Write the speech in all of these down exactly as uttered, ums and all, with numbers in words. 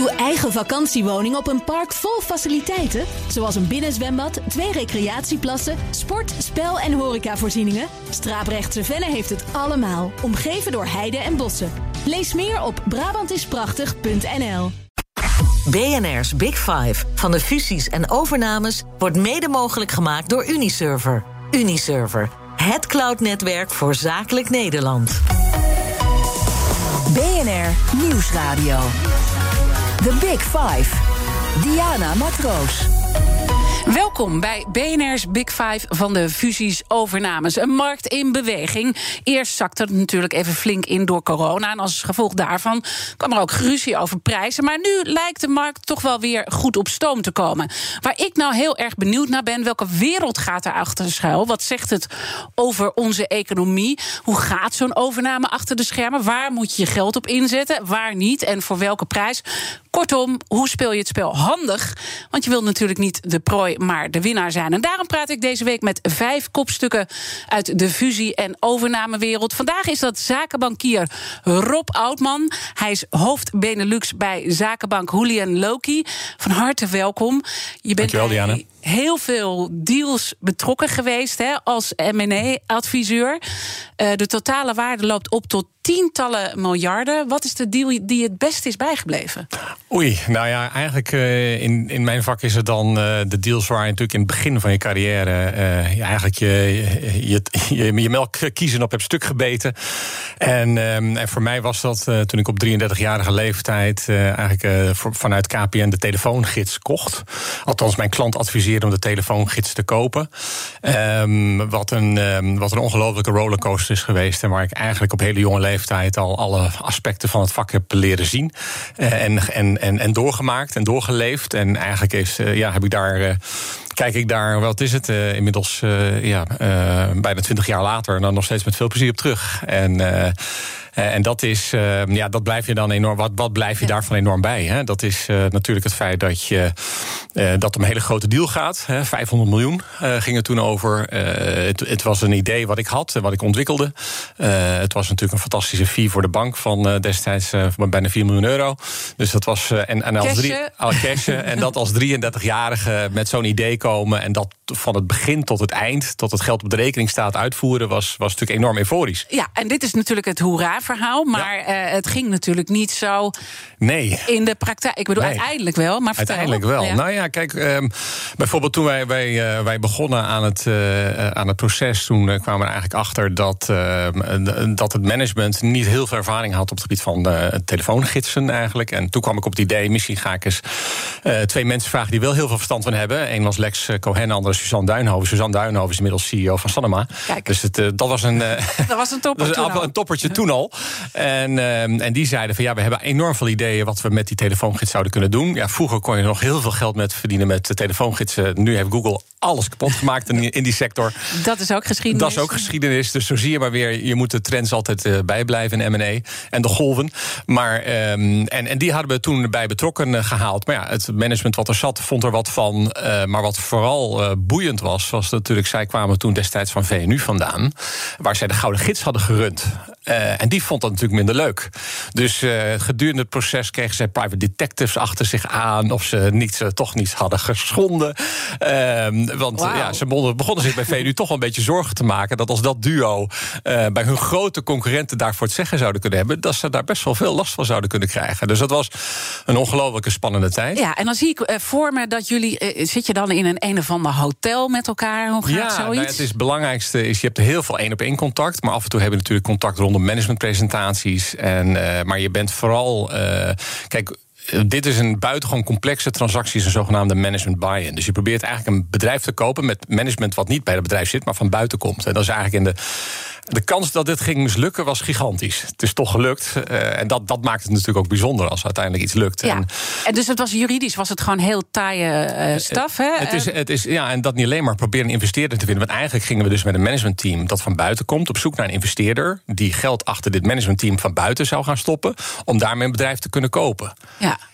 Uw eigen vakantiewoning op een park vol faciliteiten? Zoals een binnenzwembad, twee recreatieplassen, sport, spel- en horecavoorzieningen? Straaprechtse Venne heeft het allemaal, omgeven door heide en bossen. Lees meer op brabantisprachtig punt n l. B N R's Big Five van de fusies en overnames wordt mede mogelijk gemaakt door Uniserver. Uniserver, het cloudnetwerk voor zakelijk Nederland. B N R Nieuwsradio. The Big Five. Diana Matroos. Welkom bij B N R's Big Five van de fusies-overnames. Een markt in beweging. Eerst zakte het natuurlijk even flink in door corona. En als gevolg daarvan kwam er ook geruzie over prijzen. Maar nu lijkt de markt toch wel weer goed op stoom te komen. Waar ik nou heel erg benieuwd naar ben, welke wereld gaat er achter schuil? Wat zegt het over onze economie? Hoe gaat zo'n overname achter de schermen? Waar moet je je geld op inzetten? Waar niet? En voor welke prijs? Kortom, hoe speel je het spel handig? Want je wilt natuurlijk niet de prooi, maar de winnaar zijn. En daarom praat ik deze week met vijf kopstukken uit de fusie- en overnamewereld. Vandaag is dat zakenbankier Rob Oudman. Hij is hoofd Benelux bij zakenbank Julian Loki. Van harte welkom. Je bent Dankjewel, Diana. Heel veel deals betrokken geweest hè, als M en A-adviseur. Uh, de totale waarde loopt op tot tientallen miljarden. Wat is de deal die het best is bijgebleven? Oei, nou ja, eigenlijk uh, in, in mijn vak is het dan uh, de deals waar je natuurlijk in het begin van je carrière uh, je eigenlijk je, je, je, je melk kiezen op hebt stuk gebeten. En, um, en voor mij was dat uh, toen ik op drieëndertigjarige leeftijd uh, eigenlijk uh, voor, vanuit K P N de telefoongids kocht. Althans, mijn klant adviseerde om de telefoongids te kopen. Um, wat een, um, wat een ongelofelijke rollercoaster is geweest. En waar ik eigenlijk op hele jonge leeftijd al alle aspecten van het vak heb leren zien. Uh, en, en, en, en doorgemaakt en doorgeleefd. En eigenlijk is, uh, ja, heb ik daar... Uh, Kijk ik daar, wat is het, uh, inmiddels uh, ja, uh, bijna twintig jaar later... en dan nog steeds met veel plezier op terug. En, uh, en dat is, uh, ja, dat blijf je dan enorm. Wat, wat blijf je ja. daarvan enorm bij? Hè? Dat is uh, natuurlijk het feit dat je uh, dat om een hele grote deal gaat. Hè? vijfhonderd miljoen uh, ging het toen over. Uh, het, het was een idee wat ik had en wat ik ontwikkelde. Uh, het was natuurlijk een fantastische fee voor de bank van uh, destijds uh, van bijna vier miljoen euro. Dus dat was uh, en, en als drie, al cashen en dat als drieëndertigjarige met zo'n idee komen en dat van het begin tot het eind, tot het geld op de rekening staat, uitvoeren, was, was natuurlijk enorm euforisch. Ja, en dit is natuurlijk het hoera-verhaal, maar ja. uh, het ging natuurlijk niet zo nee. in de praktijk. Ik bedoel, nee. uiteindelijk wel, maar vertel. Uiteindelijk wel. Ja. Nou ja, kijk, um, bijvoorbeeld toen wij, wij, uh, wij begonnen aan het, uh, aan het proces, toen uh, kwamen we er eigenlijk achter dat, uh, dat het management niet heel veel ervaring had op het gebied van uh, telefoongidsen eigenlijk. En toen kwam ik op het idee, misschien ga ik eens uh, twee mensen vragen die wel heel veel verstand van hebben. Eén was Lex Cohen, de andere Suzanne Duinhoven. Suzanne Duinhoven is inmiddels C E O van Sanoma. Kijk. Dus het, uh, dat was een, uh, dat was een, topper dat was een, een toppertje toen al. En, uh, en die zeiden van ja, we hebben enorm veel ideeën wat we met die telefoongids zouden kunnen doen. Ja, vroeger kon je nog heel veel geld met verdienen met de telefoongidsen. Nu heeft Google alles kapot gemaakt in, in die sector. Dat is ook geschiedenis. Dat is ook geschiedenis. Dus zo zie je maar weer, je moet de trends altijd uh, bijblijven in M en A en de golven. Maar, um, en, en die hadden we toen bij betrokken uh, gehaald. Maar ja, het management wat er zat, vond er wat van. Uh, maar wat vooral uh, boeiend was, was natuurlijk, zij kwamen toen destijds van V N U vandaan, waar zij de Gouden Gids hadden gerund. Uh, en die vond dat natuurlijk minder leuk. Dus uh, gedurende het proces kregen zij private detectives achter zich aan of ze niets, uh, toch niets hadden geschonden. Uh, want wow. uh, ja, ze begonnen zich bij V N U toch wel een beetje zorgen te maken dat als dat duo uh, bij hun grote concurrenten daarvoor het zeggen zouden kunnen hebben, dat ze daar best wel veel last van zouden kunnen krijgen. Dus dat was een ongelooflijke spannende tijd. Ja, en dan zie ik uh, voor me dat jullie, uh, zit je dan in een een of ander hotel met elkaar? Hoe gaat ja, zoiets? Nou, het is het belangrijkste is, je hebt heel veel één-op-één contact, maar af en toe hebben we natuurlijk contact rondom managementpresentaties. En, uh, maar je bent vooral, uh, kijk, dit is een buitengewoon complexe transactie, is een zogenaamde management buy-in. Dus je probeert eigenlijk een bedrijf te kopen met management wat niet bij het bedrijf zit, maar van buiten komt. En dat is eigenlijk in de De kans dat dit ging mislukken was gigantisch. Het is toch gelukt. Uh, en dat, dat maakt het natuurlijk ook bijzonder als uiteindelijk iets lukt. Ja. En, en dus het was juridisch, was het gewoon heel taaie uh, staf, hè? Het is, het is, ja, en dat niet alleen maar proberen een investeerder te vinden. Want eigenlijk gingen we dus met een managementteam dat van buiten komt op zoek naar een investeerder die geld achter dit managementteam van buiten zou gaan stoppen om daarmee een bedrijf te kunnen kopen. Ja.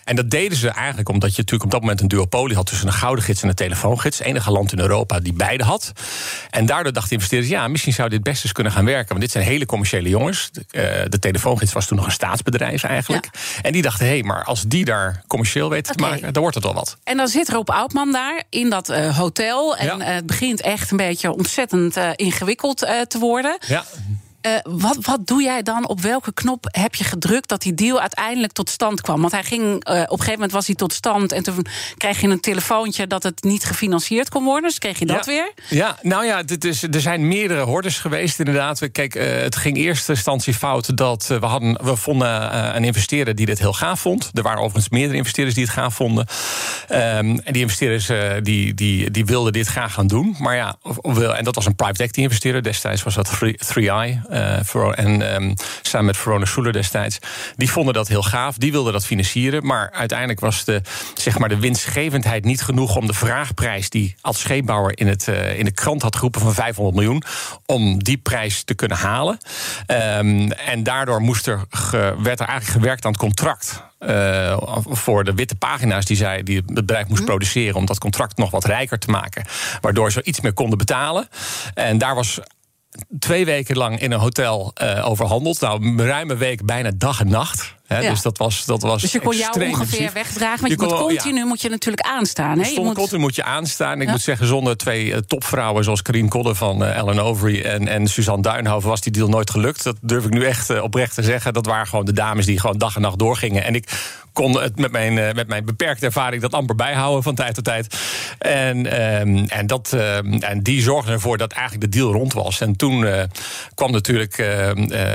En dat deden ze eigenlijk omdat je natuurlijk op dat moment een duopolie had tussen een gouden gids en een telefoongids. Het enige land in Europa die beide had. En daardoor dachten investeerders, ja, misschien zou dit best eens kunnen gaan werken. Want dit zijn hele commerciële jongens. De, uh, de telefoongids was toen nog een staatsbedrijf eigenlijk. Ja. En die dachten, hé, hey, maar als die daar commercieel weten okay. te maken, dan wordt het wel wat. En dan zit Rob Oudman daar in dat uh, hotel. En ja. uh, het begint echt een beetje ontzettend uh, ingewikkeld uh, te worden. Ja. Uh, wat, wat doe jij dan? Op welke knop heb je gedrukt dat die deal uiteindelijk tot stand kwam? Want hij ging, uh, op een gegeven moment was hij tot stand en toen kreeg je een telefoontje dat het niet gefinancierd kon worden. Dus kreeg je dat ja. weer? Ja, nou ja, dit is, er zijn meerdere hordes geweest inderdaad. Kijk, uh, het ging in eerste instantie fout dat uh, we hadden, we vonden uh, een investeerder die dit heel gaaf vond. Er waren overigens meerdere investeerders die het gaaf vonden. Um, en die investeerders uh, die, die, die wilden dit graag gaan doen. Maar ja, en dat was een private equity investeerder. Destijds was dat three i. Uh, en um, samen met Verona Schuler destijds. Die vonden dat heel gaaf, die wilden dat financieren. Maar uiteindelijk was de, zeg maar, de winstgevendheid niet genoeg om de vraagprijs die Ad Scheepbouwer in, het, uh, in de krant had geroepen van vijfhonderd miljoen, om die prijs te kunnen halen. Um, en daardoor moest er ge, werd er eigenlijk gewerkt aan het contract. Uh, voor de witte pagina's die, zij, die het bedrijf moest produceren, om dat contract nog wat rijker te maken. Waardoor ze iets meer konden betalen. En daar was twee weken lang in een hotel uh, overhandeld. Nou, een ruime week, bijna dag en nacht. He, ja. Dus dat was, dat was dus je kon jou ongeveer intensief wegdragen. Want je, je kon, moet continu ja. moet je natuurlijk aanstaan. He? Je moet... Continu moet je aanstaan. Ik ja. moet zeggen, zonder twee uh, topvrouwen zoals Karine Kodde van uh, Ellen Overy en, en Suzanne Duinhoven was die deal nooit gelukt. Dat durf ik nu echt uh, oprecht te zeggen. Dat waren gewoon de dames die gewoon dag en nacht doorgingen. En ik kon het met mijn, uh, met mijn beperkte ervaring dat amper bijhouden van tijd tot tijd. En, um, en, dat, uh, en die zorgden ervoor dat eigenlijk de deal rond was. En toen uh, kwam natuurlijk Uh,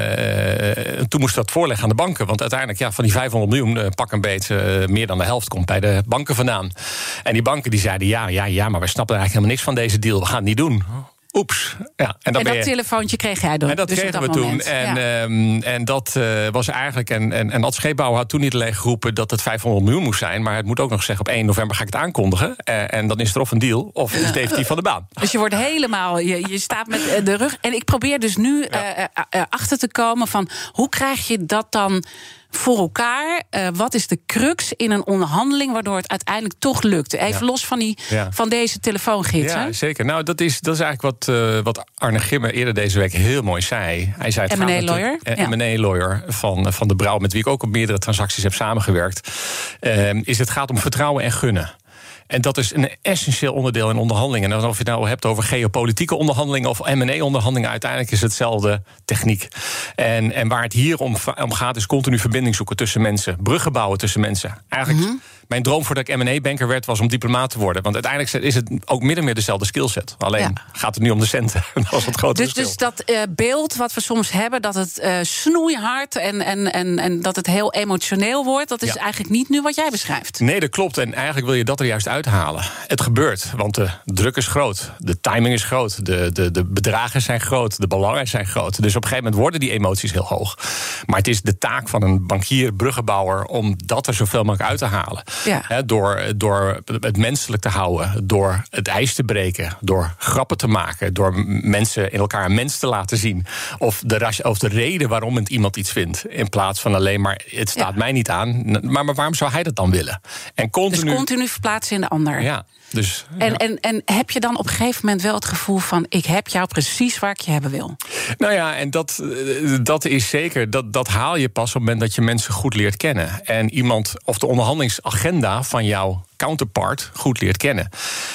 uh, toen moest dat voorleggen aan de banken. Want uiteindelijk, ja, van die vijfhonderd miljoen, uh, pak een beetje, uh, meer dan de helft komt bij de banken vandaan. En die banken die zeiden, ja, ja, ja, maar wij snappen eigenlijk helemaal niks van deze deal. We gaan het niet doen. Oeps. Ja, en, dan en dat je... telefoontje kreeg jij door. En dat dus kregen dat we moment. toen. En, ja. um, en dat uh, was eigenlijk. En, en, en Ad Scheepbouwer had toen niet alleen geroepen dat het vijfhonderd miljoen moest zijn. Maar het moet ook nog zeggen, op één november ga ik het aankondigen. Uh, en dan is er of een deal, of is het definitief van de baan. Dus je wordt helemaal. Je, je staat met de rug. En ik probeer dus nu ja. uh, uh, uh, achter te komen van hoe krijg je dat dan voor elkaar? Uh, wat is de crux in een onderhandeling waardoor het uiteindelijk toch lukt? Even ja. los van, die, ja. van deze telefoongids. Ja, hè? zeker. Nou, dat is, dat is eigenlijk wat, uh, wat Arne Gimmer eerder deze week heel mooi zei. Hij zei het M en A lawyer. Uh, M en A lawyer van, van de Brouw, met wie ik ook op meerdere transacties heb samengewerkt. Uh, is het gaat om vertrouwen en gunnen. En dat is een essentieel onderdeel in onderhandelingen. En of je het nou hebt over geopolitieke onderhandelingen of M en A-onderhandelingen, uiteindelijk is het hetzelfde techniek. En, en waar het hier om, om gaat, is continu verbinding zoeken tussen mensen. Bruggen bouwen tussen mensen. Eigenlijk, mm-hmm. Mijn droom voordat ik M en A-banker werd, was om diplomaat te worden. Want uiteindelijk is het ook min of meer dezelfde skillset. Alleen ja. gaat het nu om de centen. Dat was het grote dus, dus dat uh, beeld wat we soms hebben, dat het uh, snoeihard en, en, en, en dat het heel emotioneel wordt, dat is ja. eigenlijk niet nu wat jij beschrijft. Nee, dat klopt. En eigenlijk wil je dat er juist uithalen. Het gebeurt, want de druk is groot. De timing is groot. De, de, de bedragen zijn groot. De belangen zijn groot. Dus op een gegeven moment worden die emoties heel hoog. Maar het is de taak van een bankier, bruggenbouwer, om dat er zoveel mogelijk uit te halen. Ja. He, door, door het menselijk te houden, door het ijs te breken, door grappen te maken, door mensen in elkaar een mens te laten zien. Of de, of de reden waarom het iemand iets vindt. In plaats van alleen maar, het staat ja. mij niet aan. Maar, maar waarom zou hij dat dan willen? En continu, dus continu verplaatsen in de ander. Ja. Dus, en, ja. en, en heb je dan op een gegeven moment wel het gevoel van, ik heb jou precies waar ik je hebben wil? Nou ja, en dat, dat is zeker, dat, dat haal je pas op het moment dat je mensen goed leert kennen. En iemand, of de onderhandelingsagenda van jouw counterpart goed leert kennen.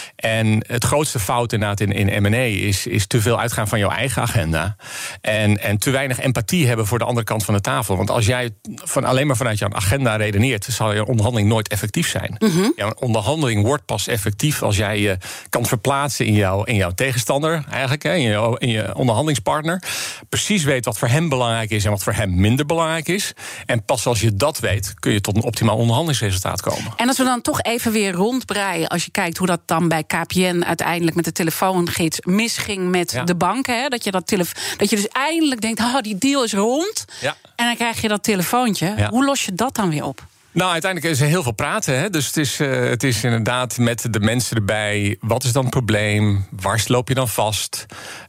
En het grootste fout inderdaad in, in M en A is, is te veel uitgaan van jouw eigen agenda. En, en te weinig empathie hebben voor de andere kant van de tafel. Want als jij van, alleen maar vanuit jouw agenda redeneert, zal je onderhandeling nooit effectief zijn. Mm-hmm. Jouw onderhandeling wordt pas effectief als jij je kan verplaatsen in, jou, in jouw tegenstander, eigenlijk, in je, in je onderhandelingspartner. Precies weet wat voor hem belangrijk is en wat voor hem minder belangrijk is. En pas als je dat weet, kun je tot een optimaal onderhandelingsresultaat komen. En als we dan toch even weer rondbreien, als je kijkt hoe dat dan bij K P N uiteindelijk met de telefoongids misging met ja. de banken. Hè? Dat, je dat, telef- dat je dus eindelijk denkt, oh, die deal is rond. Ja. En dan krijg je dat telefoontje. Ja. Hoe los je dat dan weer op? Nou, uiteindelijk is er heel veel praten. Hè? Dus het is, uh, het is inderdaad met de mensen erbij. Wat is dan het probleem? Waar loop je dan vast?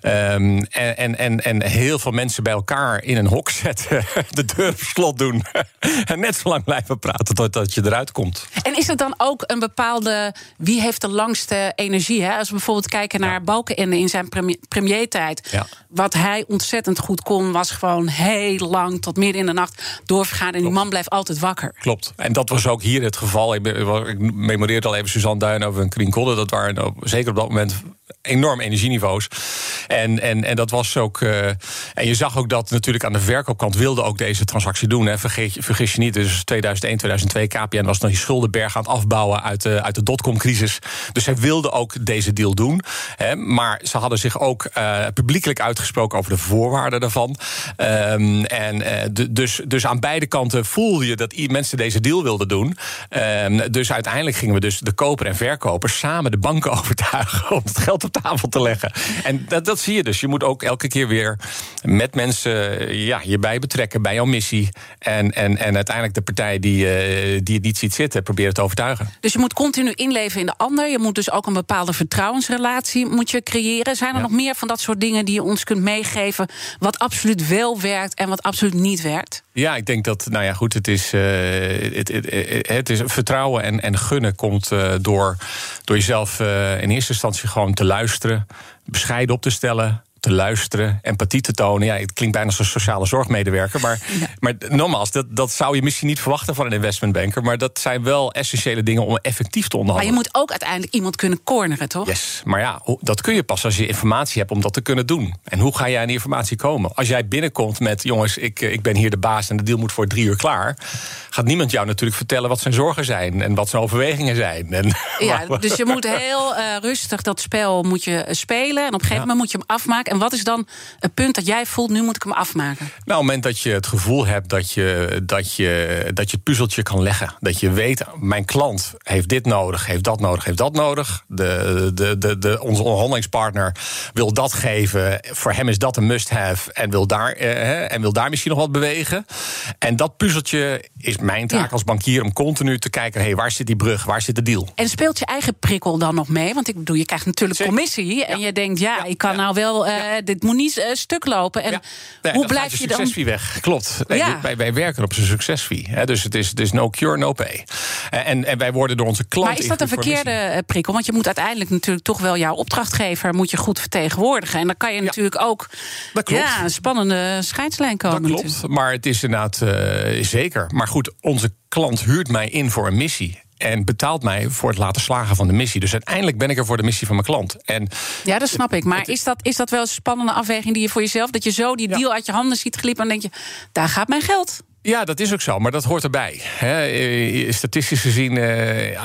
Um, en, en, en, en heel veel mensen bij elkaar in een hok zetten. De deur op slot doen. En net zo lang blijven praten totdat je eruit komt. En is het dan ook een bepaalde... wie heeft de langste energie? Hè? Als we bijvoorbeeld kijken naar ja. Balkenende in zijn premier, premiertijd. Ja. Wat hij ontzettend goed kon, was gewoon heel lang tot midden in de nacht doorvergaan. En die man blijft altijd wakker. Klopt. En dat was ook hier het geval. Ik, ik memoreerde al even Suzanne Duin en Krien Kodde. Dat waren zeker op dat moment enorm energieniveaus. En, en, en dat was ook. Uh, en je zag ook dat natuurlijk aan de verkoopkant wilde ook deze transactie doen. Hè. Vergeet, vergis je niet, dus tweeduizend één, tweeduizend twee, K P N was nog die schuldenberg aan het afbouwen uit de, uit de dotcom-crisis. Dus zij wilden ook deze deal doen. Hè. Maar ze hadden zich ook uh, publiekelijk uitgesproken over de voorwaarden daarvan. Um, en uh, de, dus, dus aan beide kanten voelde je dat mensen deze deal wilden doen. Um, dus uiteindelijk gingen we dus de koper en verkoper samen de banken overtuigen om het geld op tafel te leggen. En dat, dat zie je dus. Je moet ook elke keer weer met mensen ja, je bij betrekken bij jouw missie. En, en, en uiteindelijk de partij die, uh, die het niet ziet zitten, proberen te overtuigen. Dus je moet continu inleven in de ander. Je moet dus ook een bepaalde vertrouwensrelatie moet je creëren. Zijn er ja. nog meer van dat soort dingen die je ons kunt meegeven, wat absoluut wel werkt en wat absoluut niet werkt? Ja, ik denk dat, nou ja, goed, het is, uh, het, het, het is vertrouwen en, en gunnen komt uh, door, door jezelf uh, in eerste instantie gewoon te luisteren, bescheiden op te stellen, te luisteren, empathie te tonen. Ja, het klinkt bijna als een sociale zorgmedewerker. Maar, ja. maar nogmaals, dat, dat zou je misschien niet verwachten van een investmentbanker. Maar dat zijn wel essentiële dingen om effectief te onderhandelen. Maar je moet ook uiteindelijk iemand kunnen corneren, toch? Yes, maar ja, dat kun je pas als je informatie hebt om dat te kunnen doen. En hoe ga jij aan die informatie komen? Als jij binnenkomt met, jongens, ik, ik ben hier de baas en de deal moet voor drie uur klaar, gaat niemand jou natuurlijk vertellen wat zijn zorgen zijn en wat zijn overwegingen zijn. En ja, dus je moet heel uh, rustig dat spel moet je spelen. En op een gegeven ja. moment moet je hem afmaken. En wat is dan het punt dat jij voelt, nu moet ik hem afmaken? Nou, op het moment dat je het gevoel hebt dat je, dat je, dat je het puzzeltje kan leggen. Dat je weet, mijn klant heeft dit nodig, heeft dat nodig, heeft dat nodig. De, de, de, de, onze onderhandelingspartner wil dat geven. Voor hem is dat een must-have. En wil daar, eh, en wil daar misschien nog wat bewegen. En dat puzzeltje is mijn taak ja. als bankier om continu te kijken, hey, waar zit die brug, waar zit de deal? En speelt je eigen prikkel dan nog mee? Want ik bedoel, je krijgt natuurlijk Zeker. commissie. Ja. En je denkt, ja, ja ik kan ja. nou wel... Uh, ja. dit moet niet uh, stuk lopen. En ja. nee, hoe blijf je dan? Succesfee weg, klopt. Nee, ja. wij, wij werken op zijn succesfee. Hè, dus het is, het is no cure, no pay. En, en wij worden door onze klanten. Maar is dat een verkeerde prikkel? Want je moet uiteindelijk natuurlijk toch wel jouw opdrachtgever moet je goed vertegenwoordigen. En dan kan je ja. natuurlijk ook dat klopt. Ja, een spannende scheidslijn komen. Dat klopt. Natuurlijk. Maar het is inderdaad uh, zeker. Maar goed, onze klant huurt mij in voor een missie. En betaalt mij voor het laten slagen van de missie. Dus uiteindelijk ben ik er voor de missie van mijn klant. En ja, dat snap ik. Maar het, is, dat, is dat wel een spannende afweging die je voor jezelf... dat je zo die deal ja. uit je handen ziet glippen en denk je, daar gaat mijn geld. Ja, dat is ook zo, maar dat hoort erbij. He, statistisch gezien, uh, uh,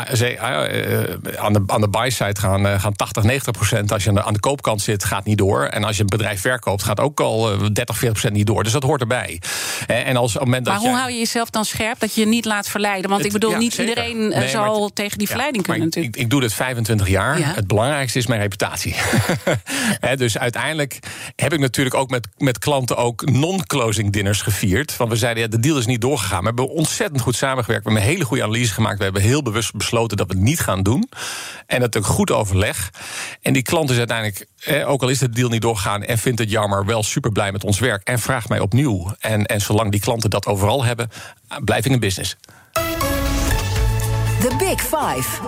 aan de, aan de buy-side gaan, uh, gaan tachtig, negentig procent... als je aan de, aan de koopkant zit, gaat niet door. En als je een bedrijf verkoopt, gaat ook al uh, dertig, veertig procent niet door. Dus dat hoort erbij. Uh, en als, op het moment maar dat hoe jij, hou je jezelf dan scherp, dat je je niet laat verleiden? Want het, ik bedoel, ja, niet zeker. iedereen uh, nee, zal het, tegen die verleiding ja, kunnen natuurlijk. Ik, ik doe dit vijfentwintig jaar. Ja. Het belangrijkste is mijn reputatie. He, dus uiteindelijk heb ik natuurlijk ook met, met klanten ook non-closing dinners gevierd. Want we zeiden, ja, de deal is niet doorgegaan. We hebben ontzettend goed samengewerkt. We hebben een hele goede analyse gemaakt. We hebben heel bewust besloten dat we het niet gaan doen. En dat ook goed overleg. En die klant is uiteindelijk, eh, ook al is de deal niet doorgegaan en vindt het jammer, wel super blij met ons werk. En vraagt mij opnieuw. En, en zolang die klanten dat overal hebben, blijf ik in business. The Big Five.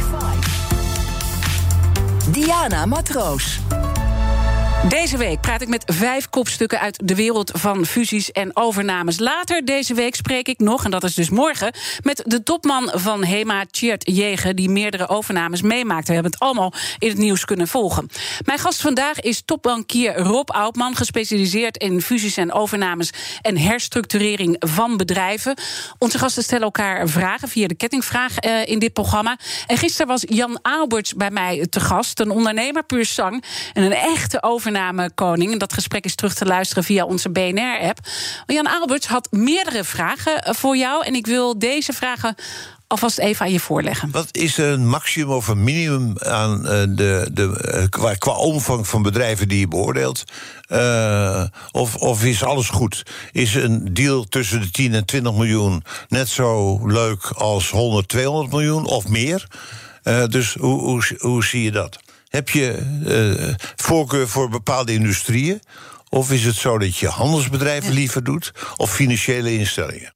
Diana Matroos. Deze week praat ik met vijf kopstukken uit de wereld van fusies en overnames. Later deze week spreek ik nog, en dat is dus morgen, met de topman van HEMA, Tjeerd Jege, die meerdere overnames meemaakt. We hebben het allemaal in het nieuws kunnen volgen. Mijn gast vandaag is topbankier Rob Oudman, gespecialiseerd in fusies en overnames en herstructurering van bedrijven. Onze gasten stellen elkaar vragen via de kettingvraag uh, in dit programma. En gisteren was Jan Alberts bij mij te gast, een ondernemer puur sang en een echte overname overname-koning. En dat gesprek is terug te luisteren via onze B N R-app. Jan Aalberts had meerdere vragen voor jou. En ik wil deze vragen alvast even aan je voorleggen. Wat is er een maximum of een minimum aan uh, de, de, uh, qua, qua omvang van bedrijven die je beoordeelt? Uh, of, of is alles goed? Is een deal tussen de tien en twintig miljoen net zo leuk als honderd, tweehonderd miljoen of meer? Uh, dus hoe, hoe, hoe zie je dat? Heb je uh, voorkeur voor bepaalde industrieën? Of is het zo dat je handelsbedrijven liever doet? Of financiële instellingen?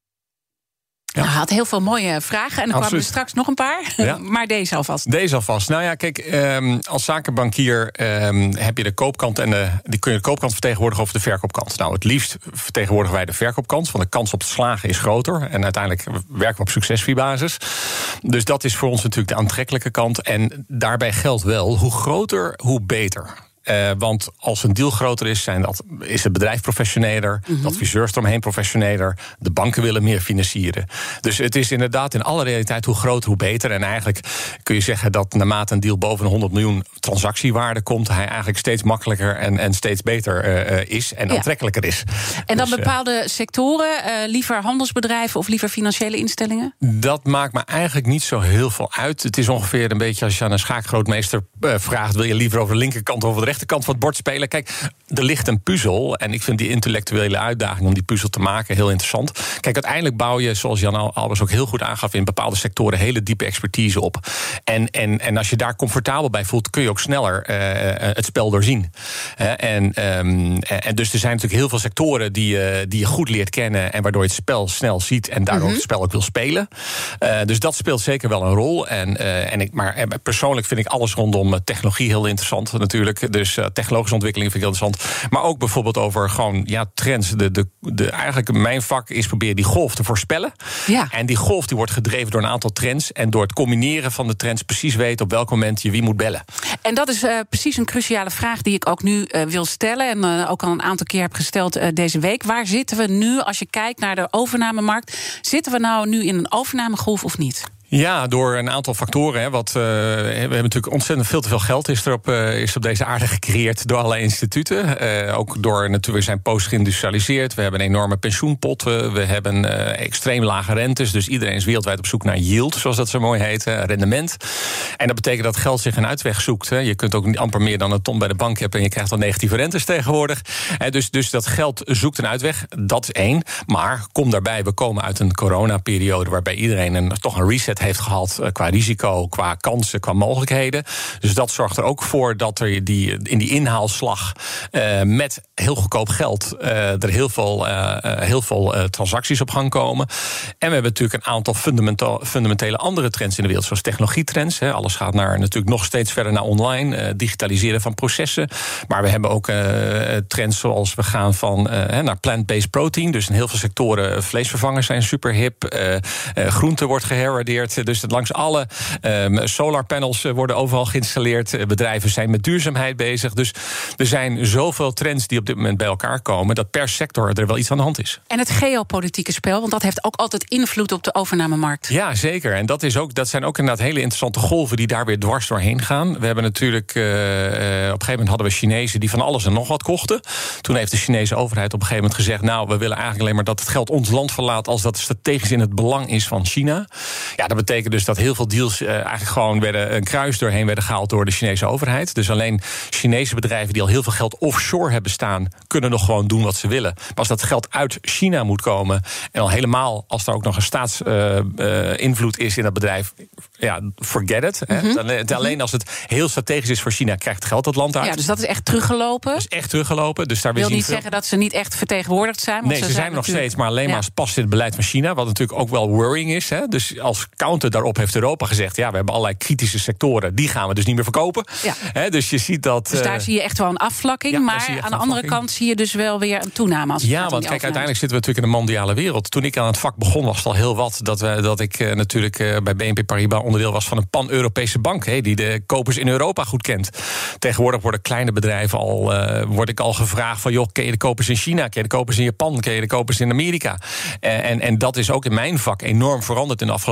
Ja. Nou, hij had heel veel mooie vragen. En dan kwamen er straks nog een paar. Ja. Maar deze alvast. Deze alvast. Nou ja, kijk, um, als zakenbankier um, heb je de koopkant en de, die kun je de koopkant vertegenwoordigen of de verkoopkant. Nou, het liefst vertegenwoordigen wij de verkoopkant, want de kans op te slagen is groter. En uiteindelijk werken we op succesfee-basis. Dus dat is voor ons natuurlijk de aantrekkelijke kant. En daarbij geldt wel, hoe groter, hoe beter. Uh, want als een deal groter is, zijn dat, is het bedrijf professioneler, mm-hmm. de adviseurs eromheen professioneler, de banken willen meer financieren. Dus het is inderdaad in alle realiteit hoe groter, hoe beter. En eigenlijk kun je zeggen dat naarmate een deal boven de honderd miljoen transactiewaarde komt, hij eigenlijk steeds makkelijker en, en steeds beter uh, is en ja. aantrekkelijker is. En dan dus, bepaalde sectoren, uh, liever handelsbedrijven of liever financiële instellingen? Dat maakt me eigenlijk niet zo heel veel uit. Het is ongeveer een beetje als je aan een schaakgrootmeester uh, vraagt, wil je liever over de linkerkant of over de rechterkant van het bord spelen? Kijk, er ligt een puzzel. En ik vind die intellectuele uitdaging om die puzzel te maken heel interessant. Kijk, uiteindelijk bouw je, zoals Jan Aalberts ook heel goed aangaf, in bepaalde sectoren hele diepe expertise op. En, en, en als je daar comfortabel bij voelt, kun je ook sneller uh, het spel doorzien. Uh, en, um, en dus er zijn natuurlijk heel veel sectoren die, uh, die je goed leert kennen en waardoor je het spel snel ziet en daardoor mm-hmm. het spel ook wil spelen. Uh, dus dat speelt zeker wel een rol. En, uh, en ik, maar persoonlijk vind ik alles rondom technologie heel interessant natuurlijk. Dus uh, technologische ontwikkeling vind ik heel interessant. Maar ook bijvoorbeeld over gewoon ja, trends. De, de, de, eigenlijk mijn vak is proberen die golf te voorspellen. Ja. En die golf die wordt gedreven door een aantal trends. En door het combineren van de trends precies weten op welk moment je wie moet bellen. En dat is uh, precies een cruciale vraag die ik ook nu uh, wil stellen. En uh, ook al een aantal keer heb gesteld uh, deze week. Waar zitten we nu, als je kijkt naar de overnamemarkt? Zitten we nou nu in een overnamegolf of niet? Ja, door een aantal factoren. Hè, wat, uh, we hebben natuurlijk ontzettend veel te veel geld is er op, uh, is op deze aarde gecreëerd door allerlei instituten. Uh, ook door natuurlijk, we zijn post-geïndustrialiseerd. We hebben een enorme pensioenpot. Uh, we hebben uh, extreem lage rentes. Dus iedereen is wereldwijd op zoek naar yield, zoals dat zo mooi heet, uh, rendement. En dat betekent dat geld zich een uitweg zoekt. Hè. Je kunt ook niet amper meer dan een ton bij de bank hebben en je krijgt dan negatieve rentes tegenwoordig. Uh, dus, dus dat geld zoekt een uitweg. Dat is één. Maar kom daarbij, we komen uit een coronaperiode waarbij iedereen een, toch een reset heeft gehad uh, qua risico, qua kansen, qua mogelijkheden. Dus dat zorgt er ook voor dat er die, in die inhaalslag uh, met heel goedkoop geld uh, er heel veel, uh, heel veel uh, transacties op gang komen. En we hebben natuurlijk een aantal fundamentele andere trends in de wereld, zoals technologietrends. Hè. Alles gaat naar, natuurlijk nog steeds verder naar online, uh, digitaliseren van processen. Maar we hebben ook uh, trends zoals we gaan van uh, naar plant-based protein. Dus in heel veel sectoren vleesvervangers zijn super hip. Uh, uh, groente wordt geherwaardeerd. Dus langs alle um, solarpanels worden overal geïnstalleerd. Bedrijven zijn met duurzaamheid bezig. Dus er zijn zoveel trends die op dit moment bij elkaar komen, dat per sector er wel iets aan de hand is. En het geopolitieke spel, want dat heeft ook altijd invloed op de overnamemarkt. Ja, zeker. En dat, is ook, dat zijn ook inderdaad hele interessante golven die daar weer dwars doorheen gaan. We hebben natuurlijk, uh, op een gegeven moment hadden we Chinezen die van alles en nog wat kochten. Toen heeft de Chinese overheid op een gegeven moment gezegd, nou, we willen eigenlijk alleen maar dat het geld ons land verlaat als dat strategisch in het belang is van China. Ja, dat betekent dus dat heel veel deals uh, eigenlijk gewoon werden een kruis doorheen werden gehaald door de Chinese overheid. Dus alleen Chinese bedrijven die al heel veel geld offshore hebben staan, kunnen nog gewoon doen wat ze willen. Maar als dat geld uit China moet komen, en al helemaal als er ook nog een staatsinvloed uh, uh, is in dat bedrijf, ja, forget it. Mm-hmm. Hè. Alleen als het heel strategisch is voor China, krijgt geld dat land uit. Ja, dus dat is echt teruggelopen. Dat is echt teruggelopen. Dus daar wil niet veel... zeggen dat ze niet echt vertegenwoordigd zijn. Nee, ze, ze zijn er nog steeds, maar alleen ja. maar als past in het beleid van China, wat natuurlijk ook wel worrying is. Hè. Dus als counter daarop heeft Europa gezegd, ja, we hebben allerlei kritische sectoren, die gaan we dus niet meer verkopen. Ja. He, dus je ziet dat. Dus daar uh, zie je echt wel een afvlakking, ja, maar aan de andere kant zie je dus wel weer een toename. Als ja, want kijk, uiteindelijk zitten we natuurlijk in een mondiale wereld. Toen ik aan het vak begon, was het al heel wat dat, we, dat ik uh, natuurlijk uh, bij B N P Paribas onderdeel was van een pan-Europese bank, he, die de kopers in Europa goed kent. Tegenwoordig worden kleine bedrijven al, uh, word ik al gevraagd van, joh, ken je de kopers in China, ken je de kopers in Japan, ken je de kopers in Amerika? Uh, en, en dat is ook in mijn vak enorm veranderd in de afgelopen twintig jaar.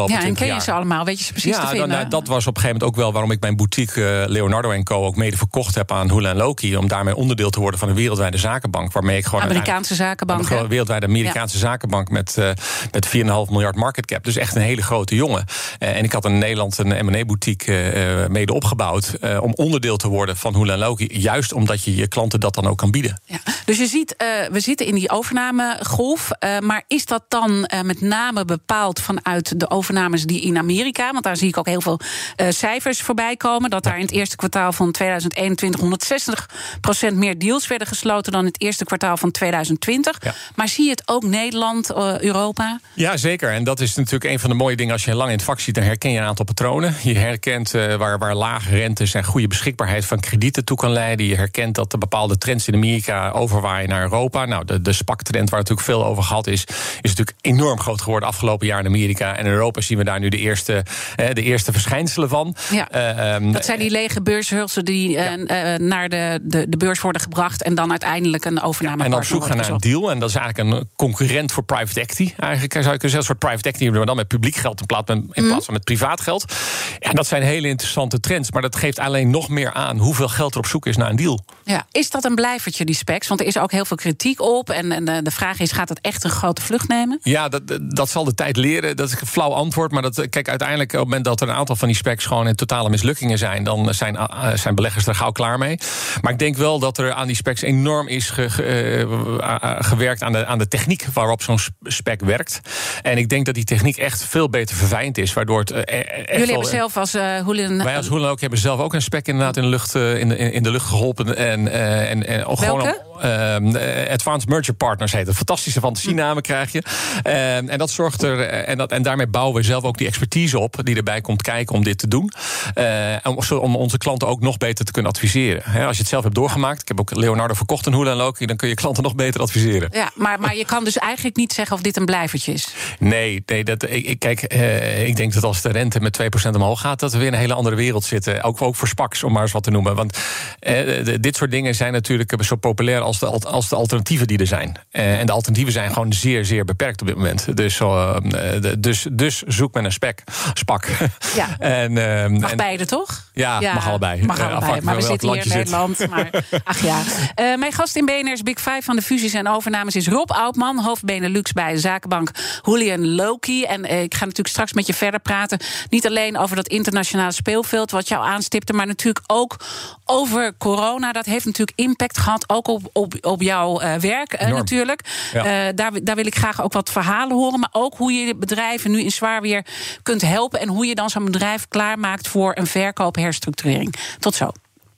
je jaar. ze allemaal? Weet je ze precies ja, te vinden? Dan, dat was op een gegeven moment ook wel waarom ik mijn boutique uh, Leonardo en Co. ook mede verkocht heb aan Houlihan Lokey. Om daarmee onderdeel te worden van een wereldwijde zakenbank. Waarmee ik gewoon Amerikaanse zakenbank. Een wereldwijde Amerikaanse ja. zakenbank met, uh, met vier komma vijf miljard market cap. Dus echt een hele grote jongen. Uh, en ik had in Nederland een M en A-boutique uh, mede opgebouwd. Uh, om onderdeel te worden van Houlihan Lokey. Juist omdat je je klanten dat dan ook kan bieden. Ja. Dus je ziet, uh, we zitten in die overnamegolf. Uh, maar is dat dan uh, met name bepaald vanuit de overnames die in Amerika? Want daar zie ik ook heel veel uh, cijfers voorbij komen. Dat daar in het eerste kwartaal van tweeduizend eenentwintig honderdzestig procent meer deals werden gesloten dan het eerste kwartaal van tweeduizend twintig. Ja. Maar zie je het ook Nederland, uh, Europa? Ja, zeker. En dat is natuurlijk een van de mooie dingen. Als je lang in het vak ziet, dan herken je een aantal patronen. Je herkent uh, waar, waar lage rentes en goede beschikbaarheid van kredieten toe kan leiden. Je herkent dat er bepaalde trends in Amerika overwaaien naar Europa. Nou, de, de SPAC-trend waar natuurlijk veel over gehad is, is natuurlijk enorm groot geworden afgelopen jaar in Amerika. En in Europa zien we daar nu de eerste, eh, de eerste verschijnselen van. Ja, uh, um, dat zijn die lege beurshulsen die uh, ja. uh, naar de, de, de beurs worden gebracht en dan uiteindelijk een overname. En dan op zoek gaan naar een deal. En dat is eigenlijk een concurrent voor private equity. Eigenlijk zou je kunnen zeggen, een soort private equity, maar dan met publiek geld in plaats, met, in plaats van met privaat geld. Ja, dat zijn hele interessante trends. Maar dat geeft alleen nog meer aan hoeveel geld er op zoek is naar een deal. Ja, is dat een blijvertje, die specs? Want er is ook heel veel kritiek op. En, en de vraag is, gaat het echt een grote vlucht nemen? Ja, dat, dat zal de tijd leren. Dat is een flauw antwoord. Maar dat, kijk, uiteindelijk op het moment dat er een aantal van die specs gewoon in totale mislukkingen zijn, dan zijn, uh, zijn beleggers er gauw klaar mee. Maar ik denk wel dat er aan die specs enorm is ge, ge, uh, gewerkt aan de, aan de techniek waarop zo'n spec werkt. En ik denk dat die techniek echt veel beter verfijnd is. Waardoor het, uh, Jullie hebben wel, zelf als uh, Houlihan... Wij als Houlihan ook hebben zelf ook een spec inderdaad in de lucht, uh, in, de, in de lucht geholpen. En, uh, en, en Welke? Gewoon Um, Advanced Merger Partners heet het. Fantastische fantasienamen krijg je. Um, en dat zorgt er. En, dat, en daarmee bouwen we zelf ook die expertise op die erbij komt kijken om dit te doen. Uh, om, om onze klanten ook nog beter te kunnen adviseren. He, als je het zelf hebt doorgemaakt. Ik heb ook Leonardo verkocht en Houlihan Lokey. Dan kun je klanten nog beter adviseren. Ja, maar, maar je kan dus eigenlijk niet zeggen of dit een blijvertje is. Nee, nee dat, ik, ik, kijk, uh, ik denk dat als de rente met twee procent omhoog gaat, dat we weer in een hele andere wereld zitten. Ook, ook voor SPACs, om maar eens wat te noemen. Want uh, de, dit soort dingen zijn natuurlijk zo populair als de, als de alternatieven die er zijn. Uh, en de alternatieven zijn gewoon zeer, zeer beperkt op dit moment. Dus, uh, dus, dus zoek men een spec, SPAC. Ja. en, uh, mag en, beide, toch? Ja, ja, mag allebei. Mag allebei, uh, maar we zitten hier in Nederland. Zit. Maar, ach ja. Uh, mijn gast in B N R's Big Five van de fusies en overnames is Rob Oudman, hoofd Benelux bij de zakenbank Houlihan Lokey. En uh, ik ga natuurlijk straks met je verder praten. Niet alleen over dat internationale speelveld wat jou aanstipte, maar natuurlijk ook over corona. Dat heeft natuurlijk impact gehad, ook op, op, op jouw uh, werk uh, natuurlijk. Ja. Uh, daar, daar wil ik graag ook wat verhalen horen. Maar ook hoe je bedrijven nu in zwaar weer kunt helpen. En hoe je dan zo'n bedrijf klaarmaakt voor een verkoop-herstructurering. Tot zo.